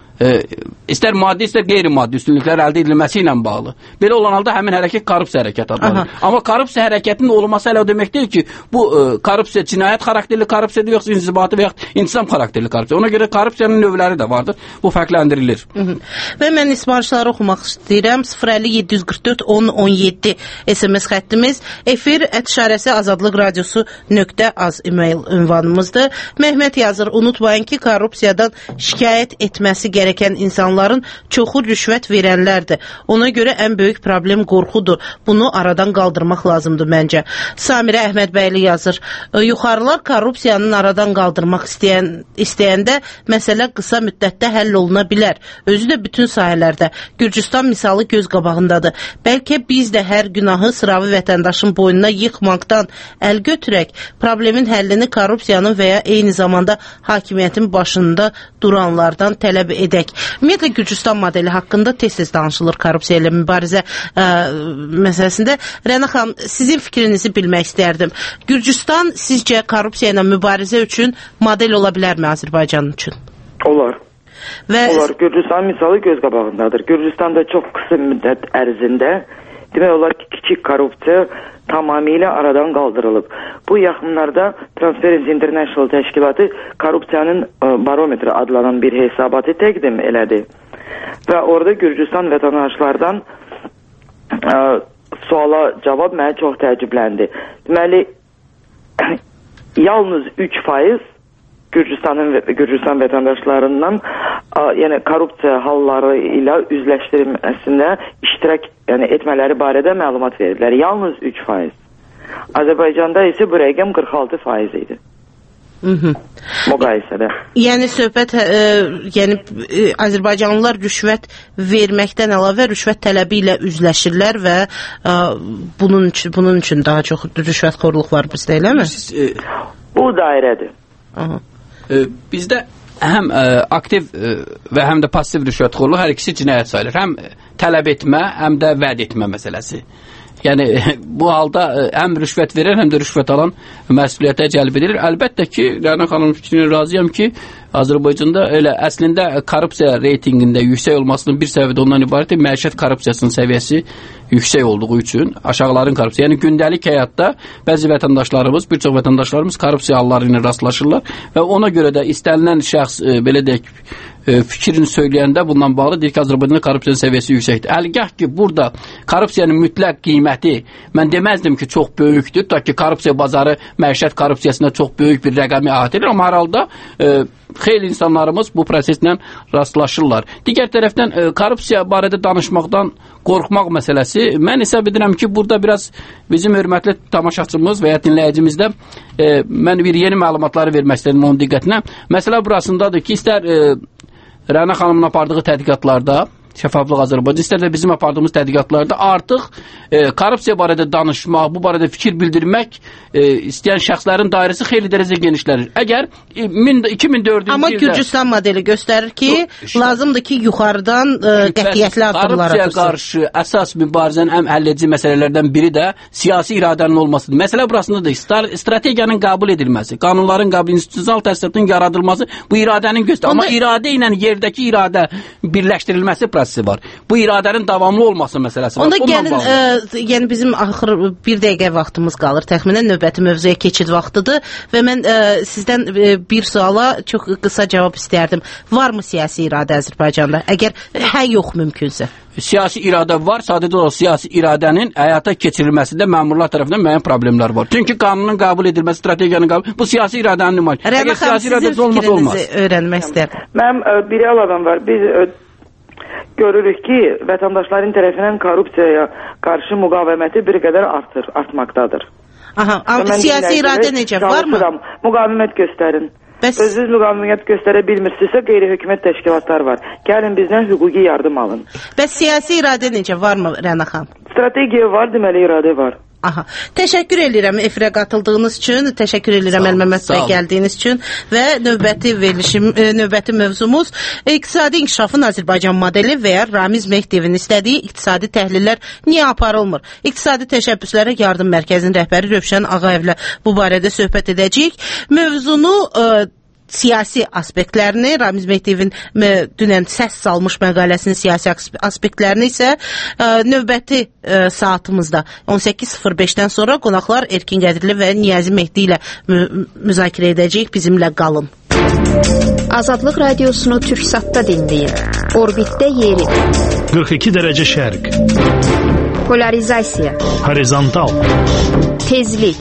İstər maddi, istər qeyri-maddi üstünlüklər əldə edilməsi ilə bağlı. Belə olan halda həmin hərəkət korrupsiya hərəkəti adlanır. Amma korrupsiya hərəkətinin olması hələ o demək deyil ki, bu korrupsiya cinayət xarakterli korrupsiyadır, yoxsa inzibati və yaxud intisam xarakterli korrupsiya. Ona görə korrupsiyanın növləri də vardır. Bu fərqləndirilir. Və mən ismarışları oxumaq istəyirəm. 050-744-10-17 SMS xəttimiz, efir @ Azadlıq Radiosu.az e-mail ünvanımızdır. Məhməd yazır, unutmayın ki, korrupsiyadan şikayət etməsi gərək gerəkən insanların çoxu rüşvət verənlərdir. Ona görə ən böyük problem qorxudur. Bunu aradan qaldırmaq lazımdır məncə. Samirə Əhmədbəyli yazır. Yuxarılar korrupsiyanın aradan qaldırmaq istəyəndə məsələ qısa müddətdə həll oluna bilər. Özü də bütün sahələrdə. Gürcüstan misalı göz qabağındadır. Bəlkə biz də hər günahı sıravi vətəndaşın boynuna yıxmaqdan əl götürək, problemin həllini korrupsiyanın və ya eyni zamanda hakimiyyətin başında duranlardan tələb edək. Ümumiyyətlə, Gürcüstan modeli haqqında tez-tez danışılır korrupsiya ilə mübarizə məsələsində. Rəna xanım, sizin fikrinizi bilmək istərdim. Gürcüstan sizcə korrupsiya ilə mübarizə üçün model ola bilərmi Azərbaycan üçün? Olar. Olar. Gürcüstan misalı göz qabağındadır. Gürcüstanda çox qısa müddət ərzində demək olar ki, kiçik korrupsiya tamamilə aradan qaldırılıb. Bu yaxınlarda Transparency International təşkilatı korrupsiyanın barometri adlanan bir hesabatı təqdim elədi. Və orada Gürcüstan vətəndaşlardan suala cavab mənə çox təəccübləndi. Deməli, yalnız 3% Gürcüstan vətəndaşlarından yəni korrupsiya halları ilə üzləşdirilməsində iştirak etmələri barədə məlumat veriblər. Yalnız 3%. Azərbaycanda isə bu rəqəm 46% idi. Müqayisədə. Yəni söhbət Azərbaycanlılar rüşvət verməkdən əlavə rüşvət tələbi ilə üzləşirlər və bunun üçün daha çox rüşvətxorluq var bizdə, eləmi? Bu dairədir. Bizdə həm aktiv və həm də pasiv rüşvətxorluq hər ikisi cinayət sayılır. Həm tələb etmə, həm də vəd etmə məsələsi. Yəni bu halda həm rüşvət verən, həm də rüşvət alan məsuliyyətə cəlb edilir. Əlbəttə ki, Rəna xanım fikrinə razıyam ki, Azərbaycanda elə əslində korrupsiya reytinqində yüksək olmasının bir səbəbi də ondan ibarətdir. Məişət korrupsiyasının səviyyəsi yüksək olduğu üçün aşağıların korrupsiya. Yəni gündəlik həyatda bəzi vətəndaşlarımız, bir çox vətəndaşlarımız korrupsiya halları ilə rastlaşırlar və ona görə də istənilən şəxs belə deyək fikrini söyləyəndə bundan bağlı deyir ki, Azərbaycanda korrupsiyanın səviyyəsi yüksəkdir. Əlgah ki, burada korrupsiyanın mütləq qiyməti mən deməzdim ki, çox böyükdür. Tutaq ki, korrupsiya bazarı məişət korrupsiyasına çox böyük bir rəqəmi əhatə edir, amma hər halda xeyli insanlarımız bu proseslə rastlaşırlar. Digər tərəfdən korrupsiya barədə danışmaqdan qorxmaq məsələsi. Mən hesab edirəm ki, burada biraz bizim hörmətli tamaşaçımız və ya dinləyicimizdə mən bir yeni məlumatları vermək istədim onun diqqətinə. Məsələ burasındadır ki, istər Rəna xanımın apardığı tədqiqatlarda Şəffaflıq Azərbaycan, istər də bizim apardığımız tədqiqatlarda artıq korrupsiya barədə danışmaq, bu barədə fikir bildirmək istəyən şəxslərin dairəsi xeyli dərəcədə genişlənir. Əgər 2004-cü Amma Gürcüstan modeli göstərir ki, lazımdır ki, yuxarıdan qətiyyətli addımlar atılsın. Korrupsiya qarşı əsas mübarizənin ən həlledici məsələlərdən biri də siyasi iradənin olmasıdır. Məsələ burasındadır. Strategiyanın qəbul edilməsi, qanunların qəbul, institusional təsərrüfatın yaradılması bu iradənin göstərir. Amma iradə ilə yerdəki iradə birləşdirilməsi var. Bu iradənin davamlı olması məsələsi var. Onda gəlin, yəni bizim axır bir dəqiqə vaxtımız qalır. Təxminən növbəti mövzuya keçid vaxtıdır və mən sizdən bir suala çox qısa cavab istərdim. Varmı siyasi iradə Azərbaycanda? Əgər yox mümkünsə. Siyasi iradə var, sadəcə o siyasi iradənin həyata keçirilməsində məmurlar tərəfindən müəyyən problemlər var. Çünki qanunun qəbul edilməsi, strategiyanın qəbul, bu siyasi iradənin nümayəndə. Rəna xanım, sizin fikrinizi öyrənmək istərdim. Mənim bir əlavəm var. Biz görürük ki, vətəndaşların tərəfindən korrupsiyaya qarşı müqaviməti bir qədər artmaqdadır. Siyasi iradə necə? Varmı? Müqavimət göstərin. Özünüz müqavimət göstərə bilmirsinizsə, qeyri-hökumət təşkilatlar var. Gəlin bizdən hüquqi yardım alın. Bəs siyasi iradə necə? Varmı Rəna xanım? Strategiya var, deməli iradə var. Təşəkkür edirəm efirə qatıldığınız üçün, təşəkkür edirəm Əl-Məmməd bəy gəldiyiniz üçün və növbəti mövzumuz iqtisadi inkişafın Azərbaycan modeli və ya Ramiz Mehdiyevin istədiyi iqtisadi təhlillər niyə aparılmır? İqtisadi təşəbbüslərə yardım mərkəzinin rəhbəri Rövşən Ağayevlə bu barədə söhbət edəcəyik. Mövzunu siyasi aspektlərini, Ramiz Mehdiyevin dünən səs salmış məqaləsinin siyasi aspektlərini isə növbəti saatımızda 18:05-dən sonra qonaqlar Erkin Qədirli və Niyazi Mehdi ilə müzakirə edəcəyik. Bizimlə qalın. Azadlıq radiosunu Türksatda dinləyin. Orbitdə yeri 42 dərəcə şərq Polarizasiya. Horizontal. Tezlik.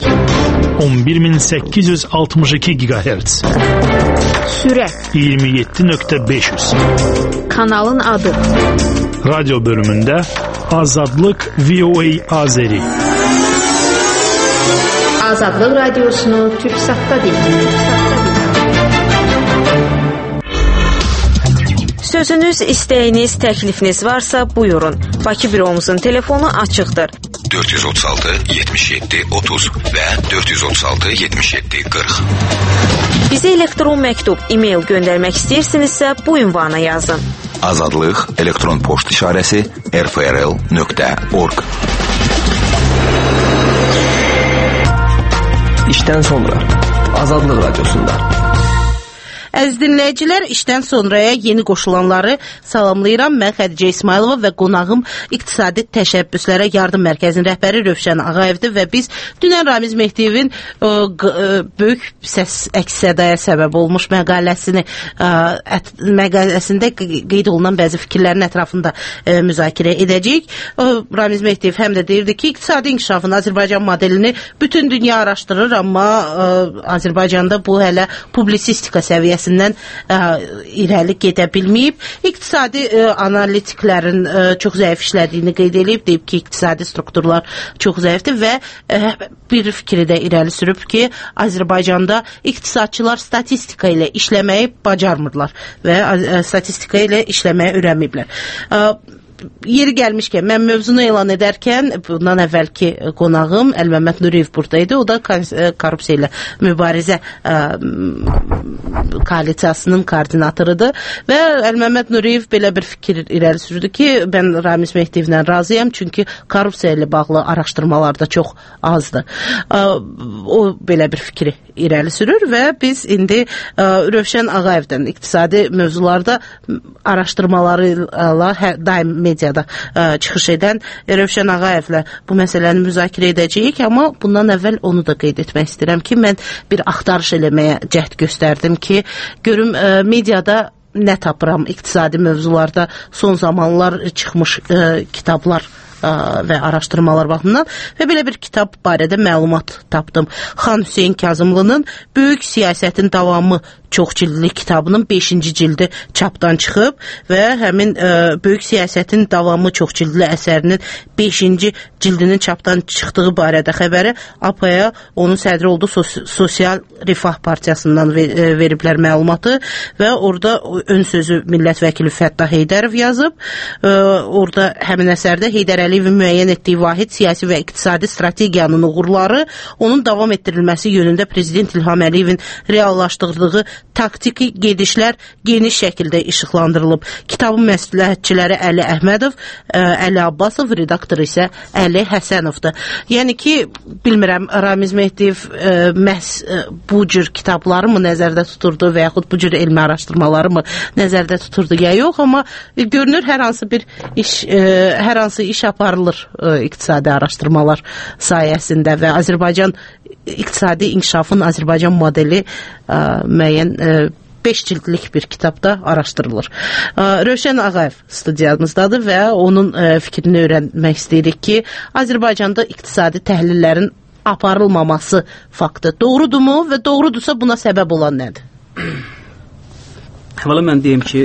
11862 GHz. Sürət. 27.500. Kanalın adı. Radyo bölümündə Azadlıq VOA Azeri. Azadlıq Radiosunu TürkSat'da dinləyin. Sözünüz, istəyiniz, təklifiniz varsa buyurun. Bakı büromuzun telefonu açıqdır. 436 77 30 və 436 77 40. Bizə elektron məktub, e-mail göndərmək istəyirsinizsə bu ünvana yazın. Azadlıq elektron poçt işarəsi rfrl.org. İşdən sonra Azadlıq Radiosunda. Əziz dinləyicilər, işdən sonraya yeni qoşulanları salamlayıram. Mən Xədicə İsmailova və qonağım İqtisadi Təşəbbüslərə Yardım Mərkəzinin rəhbəri Rövşən Ağayevdir və biz dünən Ramiz Mehdiyevin böyük əks-sədaya səbəb olmuş məqaləsində qeyd olunan bəzi fikirlərin ətrafında müzakirə edəcəyik. Ramiz Mehdiyev həm də deyirdi ki, iqtisadi inkişafın Azərbaycan modelini bütün dünya araşdırır, amma Azərbaycanda bu hələ publisistika səviyyəsində irəli gedə bilməyib. İqtisadi analitiklərin çox zəif işlədiyini qeyd edib, deyib ki, iqtisadi strukturlar çox zəifdir və bir fikri də irəli sürüb ki, Azərbaycanda iqtisadçılar statistika ilə işləməyi bacarmırlar və statistika ilə işləməyi öyrənməyiblər. Yeri gəlmişkən, mən mövzunu elan edərkən bundan əvvəlki qonağım Əlməmməd Nuriyev buradaydı. O da korrupsiya ilə mübarizə koalisiyasının koordinatorudur və Əlməmməd Nuriyev belə bir fikir irəli sürdü ki, mən Ramiz Mehdiyevlə razıyam, çünki korrupsiya ilə bağlı araşdırmalar da çox azdır. O belə bir fikri irəli sürür və biz indi Rövşən Ağayevdən iqtisadi mövzularda araşdırmalarıyla daim mediada çıxış edən Rövşən Ağayevlə bu məsələni müzakirə edəcəyik, amma bundan əvvəl onu da qeyd etmək istəyirəm ki, mən bir axtarış eləməyə cəhd göstərdim ki, görüm mediada nə tapıram iqtisadi mövzularda son zamanlar çıxmış kitablar və araşdırmalar baxımından və belə bir kitab barədə məlumat tapdım. Xan Hüseyn Kazımlının Böyük Siyasətin Davamı çoxcildli kitabının 5-ci cildi çapdan çıxıb və həmin Böyük Siyasətin Davamı çoxcildli əsərinin 5-ci cildinin çapdan çıxdığı barədə xəbəri APAya onun sədri olduğu Sosial Rifah Partiyasından veriblər məlumatı və orada ön sözü millət vəkili Fəttah Heydərov yazıb. Orada həmin əsərdə Heydər Əliyevin müəyyən etdiyi vahid siyasi və iqtisadi strategiyanın uğurları, onun davam etdirilməsi yönündə Prezident İlham Əliyevin reallaşdırdığı taktiki gedişlər geniş şəkildə işıqlandırılıb. Kitabın məsləhətçiləri Əli Əhmədov, Əli Abbasov, redaktor isə Əli Həsənovdur. Yəni ki, bilmirəm, Ramiz Mehdiyev məhz bu cür kitabları mı nəzərdə tuturdu və yaxud bu cür elmi araşdırmaları mı nəzərdə tuturdu ya yox, amma görünür hər hansı iş aparılır iqtisadi araşdırmalar sayəsində və Azərbaycan iqtisadi inkişafın Azərbaycan modeli müəyyən 5 cildlik bir kitabda araşdırılır. Rövşən Ağayev studiyamızdadır və onun fikrini öyrənmək istəyirik ki, Azərbaycanda iqtisadi təhlillərin aparılmaması faktı doğrudurmu və doğrudursa buna səbəb olan nədir? Əvvəla mən deyim ki,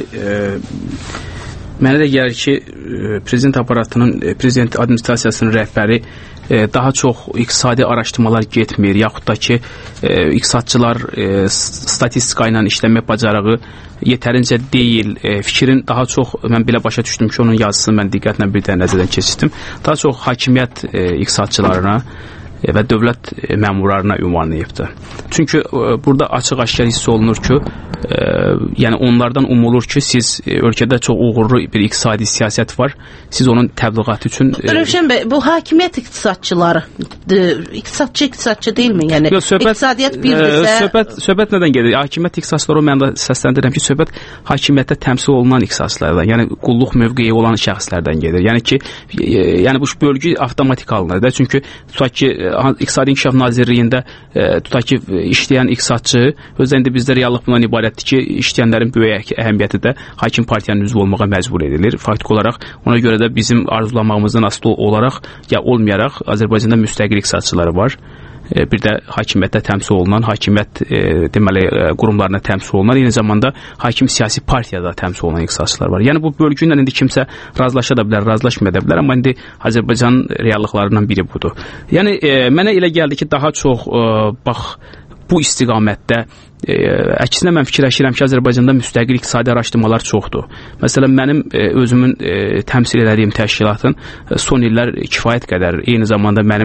mənə də gəlir ki, prezident aparatının, prezident administrasiyasının rəhbəri daha çox iqtisadi araşdırmalar getmir, yaxud da ki, iqtisadçılar statistika ilə işləmək bacarığı yetərincə deyil. Fikrin daha çox, mən belə başa düşdüm ki, onun yazısını mən diqqətlə bir də nəzərdən keçirdim. Daha çox hakimiyyət iqtisadçılarına və dövlət məmurlarına ünvanlayıbdır. Çünki burada açıq-aşkar hiss olunur ki, yəni onlardan umulur ki, siz ölkədə çox uğurlu bir iqtisadi siyasət var, siz onun təbliğatı üçün... Rövşən bəy, bu hakimiyyət iqtisadçıları, iqtisadçı deyilmi? Yəni, iqtisadiyyat bildirsə... Söhbət nədən gedir? Hakimiyyət iqtisadçıları, mən də səsləndirirəm ki, söhbət hakimiyyətdə təmsil olunan iqtisadçılardan, yəni qulluq mövqeyi olan şəxslərdən gedir. Yəni ki, bu bölgü avtomatik alınır da, çünki tutaq ki, İqtisadi İnkişaf Nazirliyində tutaq ki, işləyən iqtisadçı, özü indi bizdə reallıq bundan ibarətdir ki, işləyənlərin böyük əhəmiyyəti də hakim partiyanın üzvü olmağa məcbur edilir. Faktiki olaraq ona görə də bizim arzulamağımızdan asılı olaraq ya olmayaraq Azərbaycanda müstəqil iqtisadçıları var. Bir də hakimiyyətdə təmsil olunan, hakimiyyət deməli qurumlarına təmsil olunan, eyni zamanda hakim siyasi partiyada təmsil olunan iqtisadçılar var. Yəni bu bölgü ilə indi kimsə razılaşa da bilər, razılaşmaya da bilər, amma indi Azərbaycanın reallıqlarından biri budur. Yəni mənə elə gəldi ki, daha çox bax bu istiqamətdə əksinə mən fikirləşirəm ki, Azərbaycanda müstəqil iqtisadi araşdırmalar çoxdur. Məsələn, mənim özümün təmsil etdiyim təşkilatın son illər kifayət qədər, eyni zamanda mənim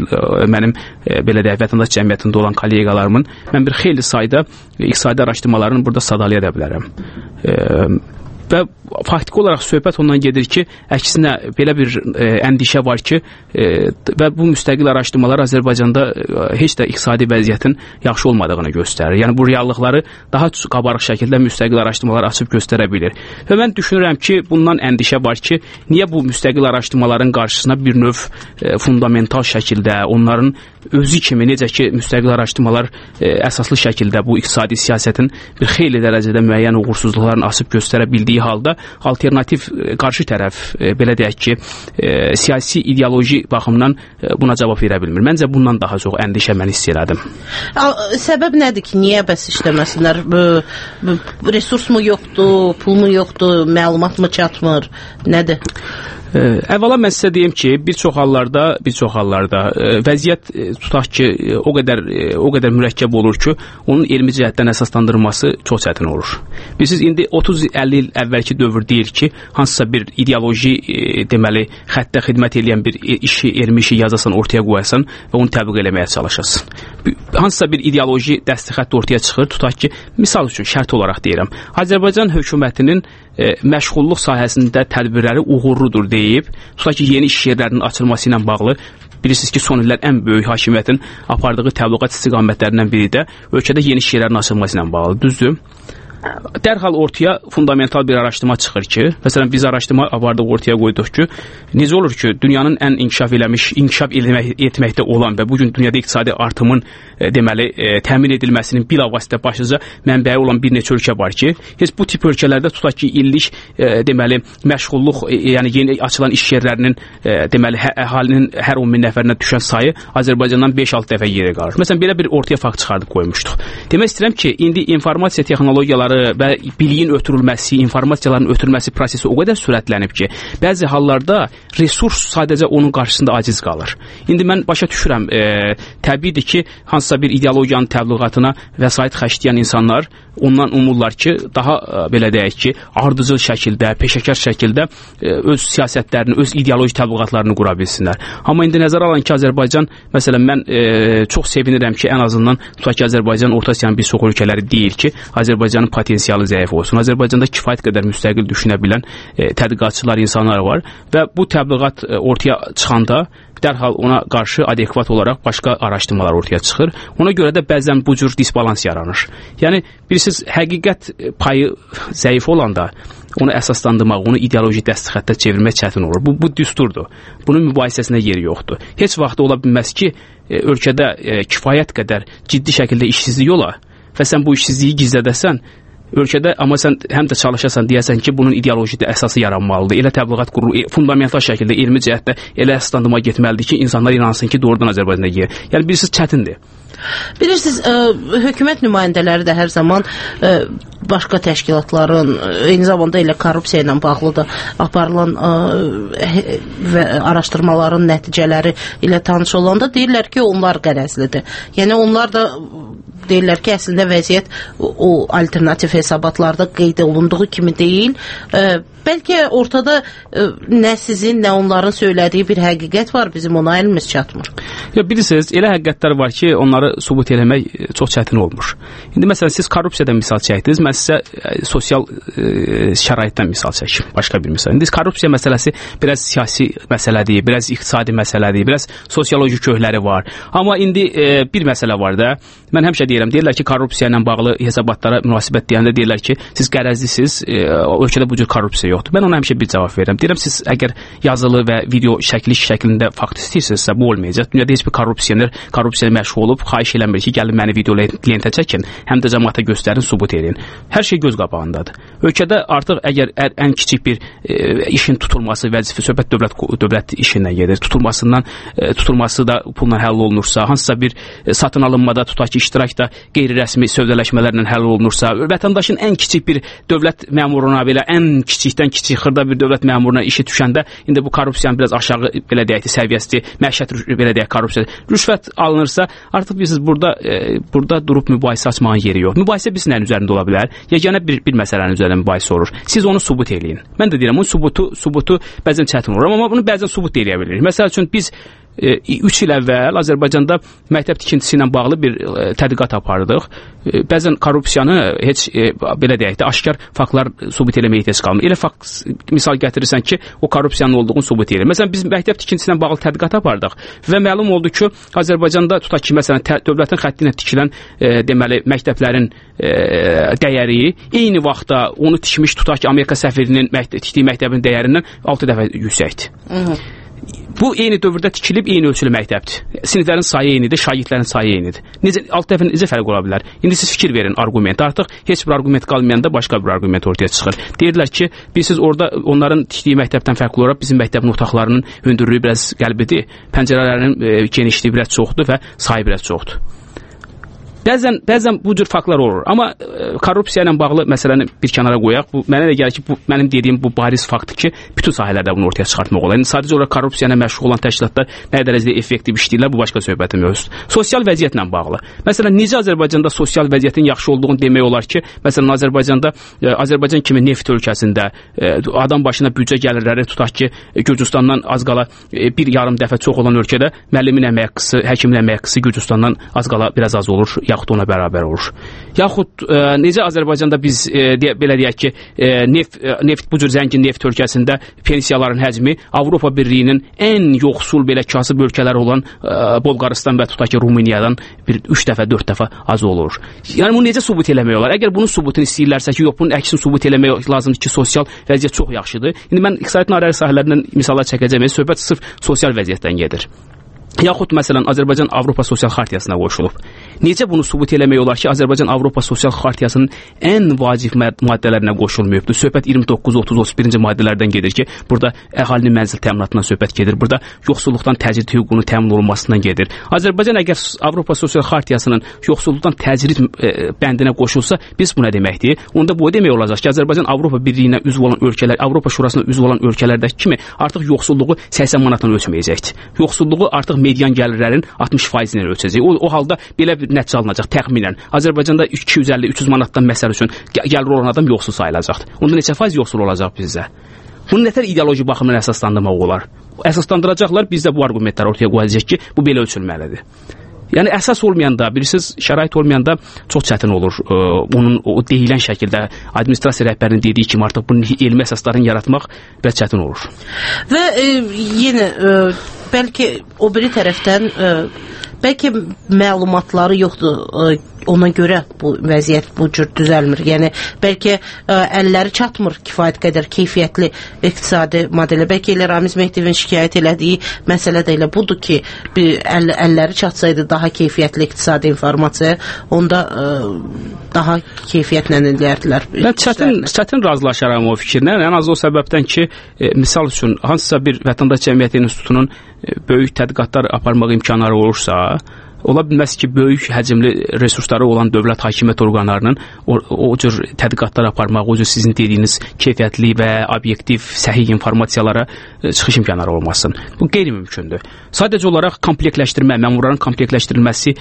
belə deyək, vətəndaş cəmiyyətində olan kolleqalarımın mən bir xeyli sayda iqtisadi araşdırmalarını burada sadalaya da bilərəm. Və faktiki olaraq söhbət ondan gedir ki, əksinə belə bir əndişə var ki, və bu müstəqil araşdırmalar Azərbaycanda heç də iqtisadi vəziyyətin yaxşı olmadığını göstərir. Yəni bu reallıqları daha qabarıq şəkildə müstəqil araşdırmalar açıb göstərə bilir. Və mən düşünürəm ki, bundan əndişə var ki, niyə bu müstəqil araşdırmaların qarşısına bir növ fundamental şəkildə, onların özü kimi, necə ki, müstəqil araşdırmalar əsaslı şəkildə bu iqtisadi siyasətin bir xeyli dərəcədə müəyyən uğursuzluqlarını açıb göstərə bildiyi halda alternativ qarşı tərəf, belə deyək ki, siyasi ideoloji baxımdan buna cavab verə bilmir. Məncə bundan daha çox əndişə mən hiss elədim. Səbəb nədir ki, niyə bəs işləməsinlər? Resurs mu yoxdur, pul mu yoxdur, məlumat mı çatmır, nədir? Əvvəla mən sizə deyim ki, bir çox hallarda vəziyyət tutaq ki, o qədər mürəkkəb olur ki, onun elmi cəhətdən əsaslandırılması çox çətin olur. Bilirsiniz, indi 30-50 il əvvəlki dövr deyil ki, hansısa bir ideoloji deməli xəttə xidmət edən bir elmi işi yazasan, ortaya qoyasan və onu təbliğ eləməyə çalışasan. Hansısa bir ideoloji dəsti xətt ortaya çıxır, tutaq ki, misal üçün şərt olaraq deyirəm, Azərbaycan hökumətinin məşğulluq sahəsində tədbirləri uğurludur deyib, tutaq ki, yeni iş yerlərinin açılması ilə bağlı bilirsiniz ki, son illər ən böyük hakimiyyətin apardığı təbliğat istiqamətlərindən biri də ölkədə yeni iş yerlərinin açılması ilə bağlı, düzdür? Dərhal ortaya fundamental bir araşdırma çıxır ki, məsələn, biz araşdırma apardıq, ortaya qoyduq ki, necə olur ki, dünyanın ən inkişaf etməkdə olan və bugün dünyada iqtisadi artımın deməli, təmin edilməsinin bilavasitə başlıca mənbəyi olan bir neçə ölkə var ki, heç bu tip ölkələrdə tutaq ki, illik deməli, məşğulluq, yəni yeni açılan iş yerlərinin deməli, əhalinin hər 10 min nəfərinə düşən sayı Azərbaycandan 5-6 dəfə yeri qalır. Məsələn, belə bir ortaya fakt çıxardıq, qoymuşduq. Demək istəyirəm ki, indi informasiya texnologiyaları və biliyin ötürülməsi, informasiyaların ötürülməsi prosesi o qədər sürətlənib ki, bəzi hallarda resurs sadəcə onun qarşısında aciz qalır. İndi mən başa düşürəm, təbiidir ki, hansısa bir ideologiyanın təbliğatına vəsait xərcləyən insanlar ondan umurlar ki, daha belə deyək ki, ardıcıl şəkildə, peşəkar şəkildə öz siyasətlərini, öz ideoloji təbliğatlarını qura bilsinlər. Amma indi nəzərə alan ki, Azərbaycan, məsələn, mən çox sevinirəm ki, ən azından tutaq ki, Azərbaycan Orta Asiyanın bir çox ölkələri deyil ki, Azərbaycanın potensialı zəif olsun. Azərbaycanda kifayət qədər müstəqil düşünə bilən tədqiqatçılar, insanlar var və bu təbliğat ortaya çıxanda dərhal ona qarşı adekvat olaraq başqa araşdırmalar ortaya çıxır. Ona görə də bəzən bu cür disbalans yaranır. Yəni, bilirsiniz, həqiqət payı zəif olanda onu əsaslandırmaq, onu ideoloji dəsti xəttə çevirmək çətin olur. Bu düsturdur. Bunun mübahisəsinə yeri yoxdur. Heç vaxt ola bilməz ki, ölkədə kifayət qədər ciddi şəkildə işsizlik ola və sən bu işsizliyi gizlədəsən, ölkədə, amma sən həm də çalışasan, deyəsən ki, bunun ideoloji əsası yaranmalıdır. Elə təbliğat qurulu, fundamental şəkildə, elmi cəhətdə elə əsaslandırma getməlidir ki, insanlar inansın ki, doğrudan Azərbaycanda yer. Yəni, bilirsiniz, çətindir. Bilirsiniz, hökumət nümayəndələri də hər zaman başqa təşkilatların, eyni zamanda elə korrupsiya ilə bağlı da aparılan və araşdırmaların nəticələri ilə tanış olanda deyirlər ki, onlar qərəzlidir. Yəni, onlar da deyirlər ki, əslində vəziyyət o alternativ hesabatlarda qeyd olunduğu kimi deyil. Bəlkə ortada nə sizin, nə onların söylədiyi bir həqiqət var, bizim ona elimiz çatmır. Bilirsiniz, elə həqiqətlər var ki, onları sübut eləmək çox çətin olmur. İndi məsələn, siz korrupsiyadan misal çəkdiniz, mən sizə sosial şəraitdən misal çəkim, başqa bir misal. İndi korrupsiya məsələsi biraz siyasi məsələdir, biraz iqtisadi məsələdir, biraz sosioloji köhləri var. Amma indi bir məsələ var da, mən həmişə deyirlər ki, korrupsiya ilə bağlı hesabatlara münasibət deyəndə deyirlər ki, siz qərəzlisiniz, ölkədə bu cür korrupsiya yoxdur. Mən ona həmişə bir cavab verirəm. Deyirəm, siz əgər yazılı və video şəklində fakt istəyirsinizsə, bu olmayacaq. Dünyada heç bir korrupsiya məşğul olub, xahiş eləmir ki, gəlin məni video lentə çəkin, həm də cəmaata göstərin, sübut edin. Hər şey göz qabağındadır. Ölkədə artıq əgər ən kiçik bir işin tutulması vəzifə, söhbət dövlət işindən gedir. Tutulması da pulla həll olunursa, hansısa bir satın alınmada tutaq ki, iştirak da qeyri-rəsmi sövdələşmələrlə həll olunursa, vətəndaşın ən kiçik bir dövlət məmuruna, belə ən kiçikdən kiçik xırda bir dövlət məmuruna işi düşəndə, indi bu korrupsiyanın biraz aşağı belə deyək səviyyəsi, məişət belə deyək korrupsiya, rüşvət alınırsa, artıq biz burada durub mübahisə açmağın yeri yox. Mübahisə biz nəyin üzərində ola bilər? Yeganə bir məsələnin üzərində mübahisə olur. Siz onu sübut eləyin. Mən də deyirəm, onun sübutu bəzən çətin olur, amma bunu bəzən sübut eləyə bilirik. Məsəl üçün biz 3 il əvvəl Azərbaycanda məktəb tikintisi ilə bağlı bir tədqiqat apardıq. Bəzən korrupsiyanı heç belə deyək də aşkar faktlar sübut eləməyə ehtiyac qalmır. Elə fakt misal gətirirsən ki, o korrupsiyanın olduğunu sübut edir. Məsələn, biz məktəb tikintisi ilə bağlı tədqiqat apardıq və məlum oldu ki, Azərbaycanda tutaq ki, məsələn, dövlətin xətti ilə tikilən deməli məktəblərin dəyəri eyni vaxtda onu tikmiş tutaq ki, Amerika səfirinin tikdiyi məktəbin dəyərindən 6 dəfə yüksəkdir. Bu eyni dövrdə tikilib eyni ölçülü məktəbdir. Siniflərin sayı eynidir, şagirdlərin sayı eynidir. Alt dəfə necə fərq ola bilər? İndi siz fikir verin argument. Artıq heç bir argument qalmayanda başqa bir argument ortaya çıxır. Deyirlər ki, siz orada onların tikdiyi məktəbdən fərqli olaraq bizim məktəbin otaqlarının hündürlüyü biraz qəlbidir, pəncərələrinin genişliyi biraz çoxdur və sayı biraz çoxdur. Bəzən bu cür faktlar olur. Amma korrupsiya ilə bağlı məsələni bir kənara qoyaq. Mənə də gəlir ki, mənim dediyim bu bariz faktdır ki, bütün sahələrdə bunu ortaya çıxartmaq olar. Sadəcə olaraq korrupsiya ilə məşğul olan təşkilatlar nə dərəcədə effektiv işləyirlər, bu başqa söhbətin mövzusudur. Sosial vəziyyətlə bağlı. Məsələn, necə Azərbaycanda sosial vəziyyətin yaxşı olduğunu demək olar ki, məsələn, Azərbaycan kimi neft ölkəsində adam başına büdcə gəlirləri tutaq ki, Gürcüstandan az qala bir yarım dəfə çox olan ölkədə müəllimin əmək haqqısı, həkimin əmək haqqısı Gürcüstandan az qala biraz az olur, yaxud ona bərabər olur. Yaxud necə Azərbaycanda biz belə deyək ki, neft bu cür zəngin neft ölkəsində pensiyaların həcmi Avropa Birliyinin ən yoxsul belə kasıb ölkələri olan Bolqarıstan və tutaq ki, Rumıniyadan bir 3 dəfə, 4 dəfə az olur. Yəni bunu necə sübut eləmək olar? Əgər bunun sübutunu istəyirlərsə ki, yox, bunun əksini sübut eləmək lazımdır ki, sosial vəziyyət çox yaxşıdır. İndi mən iqtisadiyyatın ayrı sahələrindən misallar çəkəcəm. Söhbət sırf sosial vəziyyətdən gedir. Yaxud məsələn Azərbaycan Avropa Sosial Xartiyasına qoşulub. Necə bunu sübut eləmək olar ki, Azərbaycan Avropa Sosial Xartiyasının ən vacib maddələrinə qoşulmayıbdır. Söhbət 29, 30, 31-ci maddələrdən gedir ki, burada əhalinin mənzil təminatından söhbət gedir. Burada yoxsulluqdan təcrid hüququnun təmin olunmasından gedir. Azərbaycan əgər Avropa Sosial Xartiyasının yoxsulluqdan təcrid bəndinə qoşulsa, biz bu nə deməkdir? Onda bu demək olacaq ki, Azərbaycan Avropa Birliyinə üzv olan ölkələr, Avropa Şurasına üzv olan ölkələrdəki kimi artıq yoxsulluğu 80 manatdan ölçməyəcəkdir. Yoxsulluğu artıq median gəlirlərin 60% ilə ölçəcək. O halda belə bir nəticə alınacaq təxminən. Azərbaycanda 250-300 manatdan məsəl üçün gəlir olan adam yoxsul sayılacaqdır. Onda neçə faiz yoxsul olacaq bizdə? Bunu nətər ideoloji baxımdan əsaslandırmaq olar? Əsaslandıracaqlar, biz də bu argumentləri ortaya qoyacaq ki, bu belə ölçülməlidir. Yəni əsas olmayanda, bilirsiniz, şərait olmayanda çox çətin olur. Onun o deyilən şəkildə administrasiya rəhbərinin dediyi kimi artıq bunun elmi əsaslarını yaratmaq biraz çətin olur. Və yenə bəlkə o biri tərəfdən bəlkə məlumatları yoxdur, ona görə bu vəziyyət bu cür düzəlmir. Yəni bəlkə əlləri çatmır kifayət qədər keyfiyyətli iqtisadi modelə. Bəlkə elə Ramiz Mehdiyevin şikayət elədiyi məsələ də elə budur ki, əlləri çatsaydı daha keyfiyyətli iqtisadi informasiya, onda daha keyfiyyətlə eləyərdilər. Mən çətin razılaşaram o fikirlə. Ən az o səbəbdən ki, misal üçün hansısa bir vətəndaş cəmiyyəti institutunun böyük tədqiqatlar aparmaq imkanları olursa, ola bilməz ki, böyük həcmli resursları olan dövlət hakimiyyət orqanlarının o cür tədqiqatlar aparmaq, o cür sizin dediyiniz keyfiyyətli və obyektiv, səhih informasiyalara çıxış imkanları olmasın. Bu qeyri-mümkündür. Sadəcə olaraq komplektləşdirmə, məmurların komplektləşdirilməsi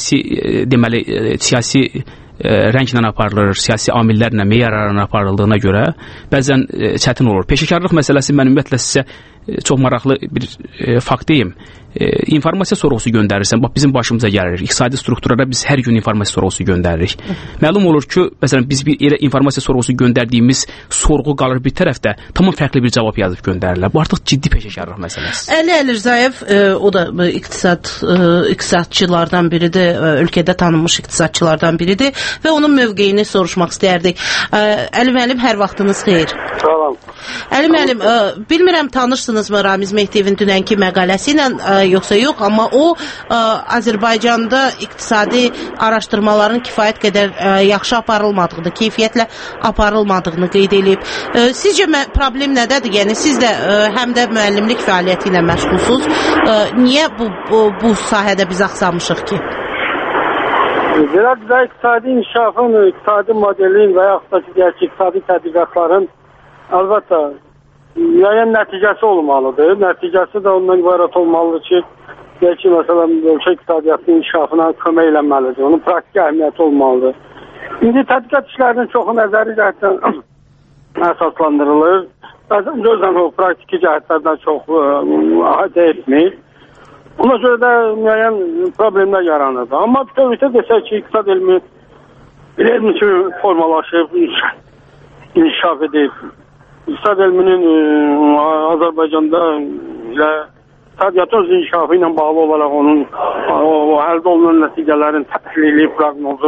siyasi rənglə aparılır, siyasi amillərlə, meyarlarla aparıldığına görə bəzən çətin olur. Peşəkarlıq məsələsi mən ümumiyyətlə sizə çox maraqlı bir fakt deyim. İnformasiya sorğusu göndərirsən. Bax bizim başımıza gəlir. İqtisadi strukturlara biz hər gün informasiya sorğusu göndəririk. Məlum olur ki, məsələn biz bir elə informasiya sorğusu göndərdiyimiz sorğu qalır bir tərəfdə, tamam fərqli bir cavab yazıb göndərirlər. Bu artıq ciddi peşəkarlıq məsələsi. Əli Əlirzayev o da iqtisadçılardan biridir, ölkədə tanınmış iqtisadçılardan biridir və onun mövqeyini soruşmaq istərdik. Əli müəllim, hər vaxtınız xeyir. Salam. Əli müəllim, bilmirəm tanışsınızmı Ramiz Mehdiyevin dünənki məqaləsi ilə yoxsa yox, amma o Azərbaycanda iqtisadi araşdırmaların kifayət qədər yaxşı aparılmadığını, keyfiyyətlə aparılmadığını qeyd edib. Sizcə problem nədədir? Yəni siz də həm də müəllimlik fəaliyyəti ilə məşğulsuz. Niyə bu sahədə biz axsamışıq ki? Biraz da iqtisadi inkişafın, iqtisadi modelin və yaxud da digər iqtisadi tədqiqatların əlbəttə müəyyən nəticəsi olmalıdır. Nəticəsi də ondan ibarət olmalıdır ki, belki məsələn ölkə iqtisadiyyatının inkişafına kömək eləməlidir. Onun praktik əhəmiyyəti olmalıdır. İndi tədqiqat işlərinin çoxu nəzəri cəhətdən əsaslandırılır. Bəzən gözdən o praktiki cəhətlərdən çox ahidə etmir. Ona görə də müəyyən problemlər yaranır. Amma bütövlükdə desək ki, iqtisad elmi formalaşıb, inkişaf edib. İqtisad elminin Azərbaycanda ilə iqtisadiyyatın öz inkişafı ilə bağlı olaraq onun əldə olunan nəticələrin təhlili, proqnozu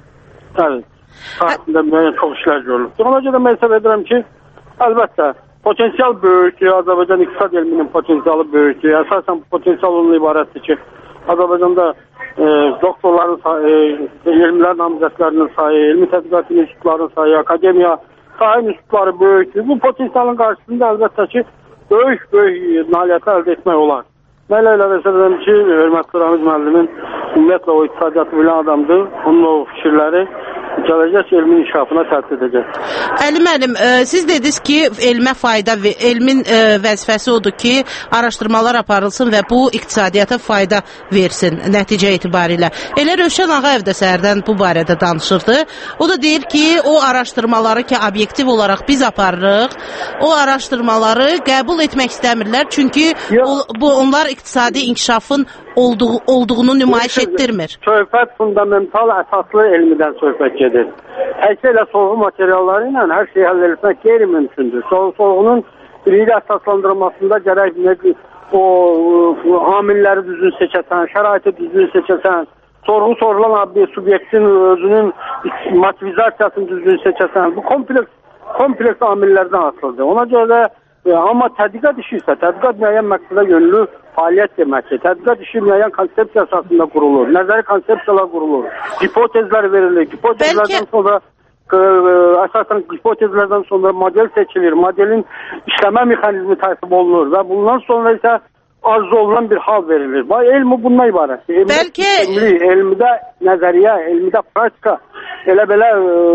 sahəsində müəyyən çox işlər görülür. Ona görə mən hesab edirəm ki, əlbəttə, potensial böyükdür, Azərbaycan iqtisad elminin potensialı böyükdür. Əsasən potensial onunla ibarətdir ki, Azərbaycanda doktorların sayı, elmlər namizədlərinin sayı, elmi tədqiqat institutlarının sayı, akademiya sahə institutları böyükdür. Bu potensialın qarşısında əlbəttə ki, böyük nailiyyəti əldə etmək olar. Mən elə hesab edirəm ki, hörmətli Ramiz müəllimin ümumiyyətlə o iqtisadiyyatı bilən adamdır. Onun o fikirləri gələcək elmin inkişafına təsir edəcək. Əli müəllim, siz dediniz ki, elmin vəzifəsi odur ki, araşdırmalar aparılsın və bu iqtisadiyyata fayda versin nəticə etibarilə. Elə Rövşən Ağayev də səhərdən bu barədə danışırdı. O da deyir ki, o araşdırmaları ki, obyektiv olaraq biz aparırıq, o araşdırmaları qəbul etmək istəmirlər, çünki onlar iqtisadi inkişafın olduğunu nümayiş etdirmir. Söhbət fundamental əsaslı elmidən söhbət gedir. Təkcə ilə sorğu materialları ilə hər şeyi həll etmək qeyri-mümkündür. Sorğunun birinci əsaslandırılmasında gərək o amilləri düzgün seçəsən, şəraiti düzgün seçəsən, sorğu sorulan subyektin özünün motivizasiyasını düzgün seçəsən. Bu kompleks amillərdən asılıdır. Ona görə də amma tədqiqat işi isə, tədqiqat müəyyən məqsədə yönlü fəaliyyət deməkdir. Tədqiqat işi müəyyən konsepsiya əsasında qurulur. Nəzəri konsepsiyalar qurulur. Hipotezlər verilir. Hipotezlərdən sonra əsasən hipotezlərdən sonra model seçilir. Modelin işləmə mexanizmi tərtib olunur və bundan sonra isə arzu olunan bir hal verilir. Elmi bundan ibarətdir. Elmdə nəzəriyyə, elmdə praktika elə-belə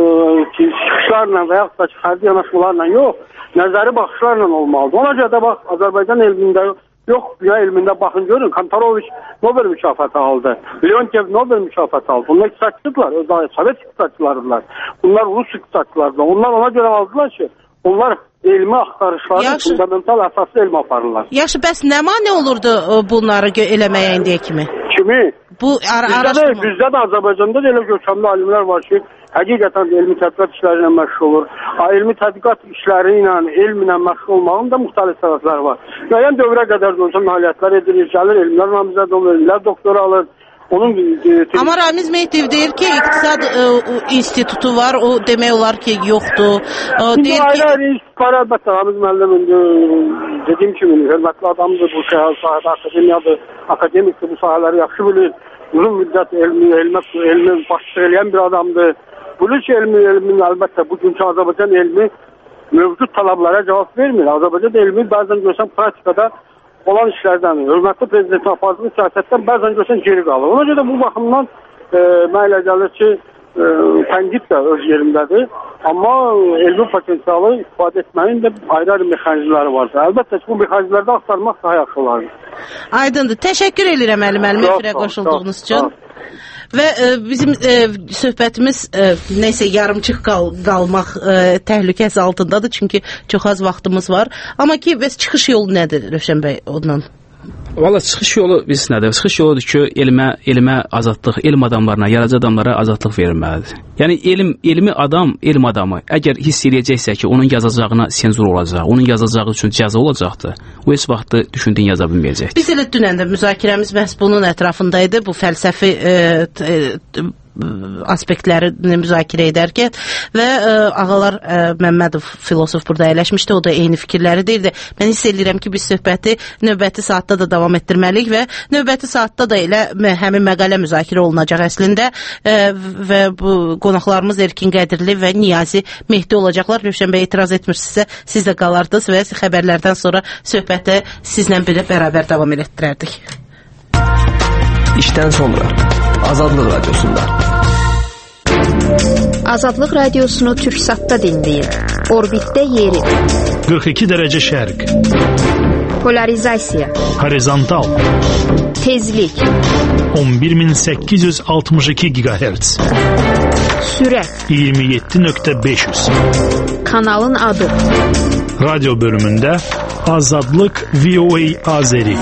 çıxışlarla və yaxud da fərdi yanaşmalarla yox, nəzəri baxışlarla olmalıdır. Ona görə də bax, Azərbaycan elmində yox, dünya elmində baxın görün, Kantaroviç Nobel mükafatı aldı. Leontev Nobel mükafatı aldı. Bunlar iqtisadçıdırlar, Sovet iqtisadçılarıdırlar. Bunlar Rus iqtisadçılardır. Onlar ona görə aldılar ki, onlar elmi axtarışları fundamental əsaslı elm aparırlar. Yaxşı, bəs nə mane olurdu bunları eləməyə indiyə kimi? Kimi? Bizdə də Azərbaycanda da elə görkəmli alimlər var ki, həqiqətən elmi tədqiqat işləri ilə məşğul olur. Elmi tədqiqat işləri ilə, elm ilə məşğul olmağın da müxtəlif səbəbləri var. Müəyyən dövrə qədər də olsa nailiyyətlər edilir, gəlir, elmlər namizəd olur, elmlər doktoru alır. Amma Ramiz Mehdiyev deyir ki, iqtisad institutu var, o demək olar ki, yoxdur. Ayrı-ayrı institutlar əlbəttə, Ramiz müəllim dediyim kimi, hörmətli adamdır, bu sahədə akademiyadır, akademikdir, bu sahələri yaxşı bilir. Uzun müddət elmi başçı eləyən bir adamdır. Bilir ki, elmin əlbəttə bugünkü Azərbaycan elmi mövcud tələblərə cavab vermir. Azərbaycan elmi bəzən görsən praktikada olan işlərdən, hörmətli prezidentin apardığı siyasətdən bəzən görsən geri qalır. Ona görə bu baxımdan mənə elə gəlir ki, tənqid də öz yerindədir. Amma elmi potensialı istifadə etməyin də ayrı-ayrı mexanizmləri vardır. Əlbəttə ki, bu mexanizmlərdə axtarmaq daha yaxşı olardır. Aydındır. Təşəkkür edirəm Əli müəllim efirə qoşulduğunuz üçün. Və bizim söhbətimiz nəysə yarımçıq qalmaq təhlükəsi altındadır, çünki çox az vaxtımız var. Amma ki, bəs çıxış yolu nədir Rövşən bəy ondan? Valla çıxış yolu biz nədir? Çıxış yoludur ki, elmə azadlıq, elm adamlarına, yaradıcı adamlara azadlıq verilməlidir. Yəni elmi adam, elm adamı əgər hiss edəcəksə ki, onun yazacağına senzur olacaq, onun yazacağı üçün cəza olacaqdır, o heç vaxtı düşündüyün yaza bilməyəcəkdir. Biz elə dünən də müzakirəmiz məhz bunun ətrafındaydı, bu fəlsəfi aspektlərini müzakirə edərkən və ağalar Məmmədov filosof burada əyləşmişdi, o da eyni fikirləri deyirdi. Mən hiss edirəm ki, biz söhbəti növbəti saatda da davam etdirməliyik və növbəti saatda da elə həmin məqalə müzakirə olunacaq əslində və bu qonaqlarımız Erkin Qədirli və Niyazi Mehdi olacaqlar. Rövşən bəy etiraz etmirsinizsə, siz də qalardınız və xəbərlərdən sonra söhbətə sizlə belə bərabər davam etdirərdik. İşdən sonra Azadlıq Radiosunda. Azadlıq Radiosunu Türksatda dinləyin. Orbitdə yeri. 42 dərəcə şərq. Polarizasiya. Horizontal. Tezlik. 11862 GHz. Sürət. 27.500. Kanalın adı. Radyo bölümündə Azadlıq VOA Azeri.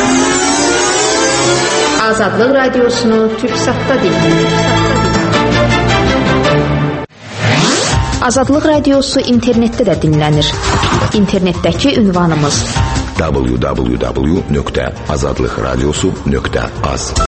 Azadlıq Radiosunu Türksatda dinləyin. Azadlıq Radiosu internetdə də dinlənir. İnternetdəki ünvanımız www.azadlıqradiosu.az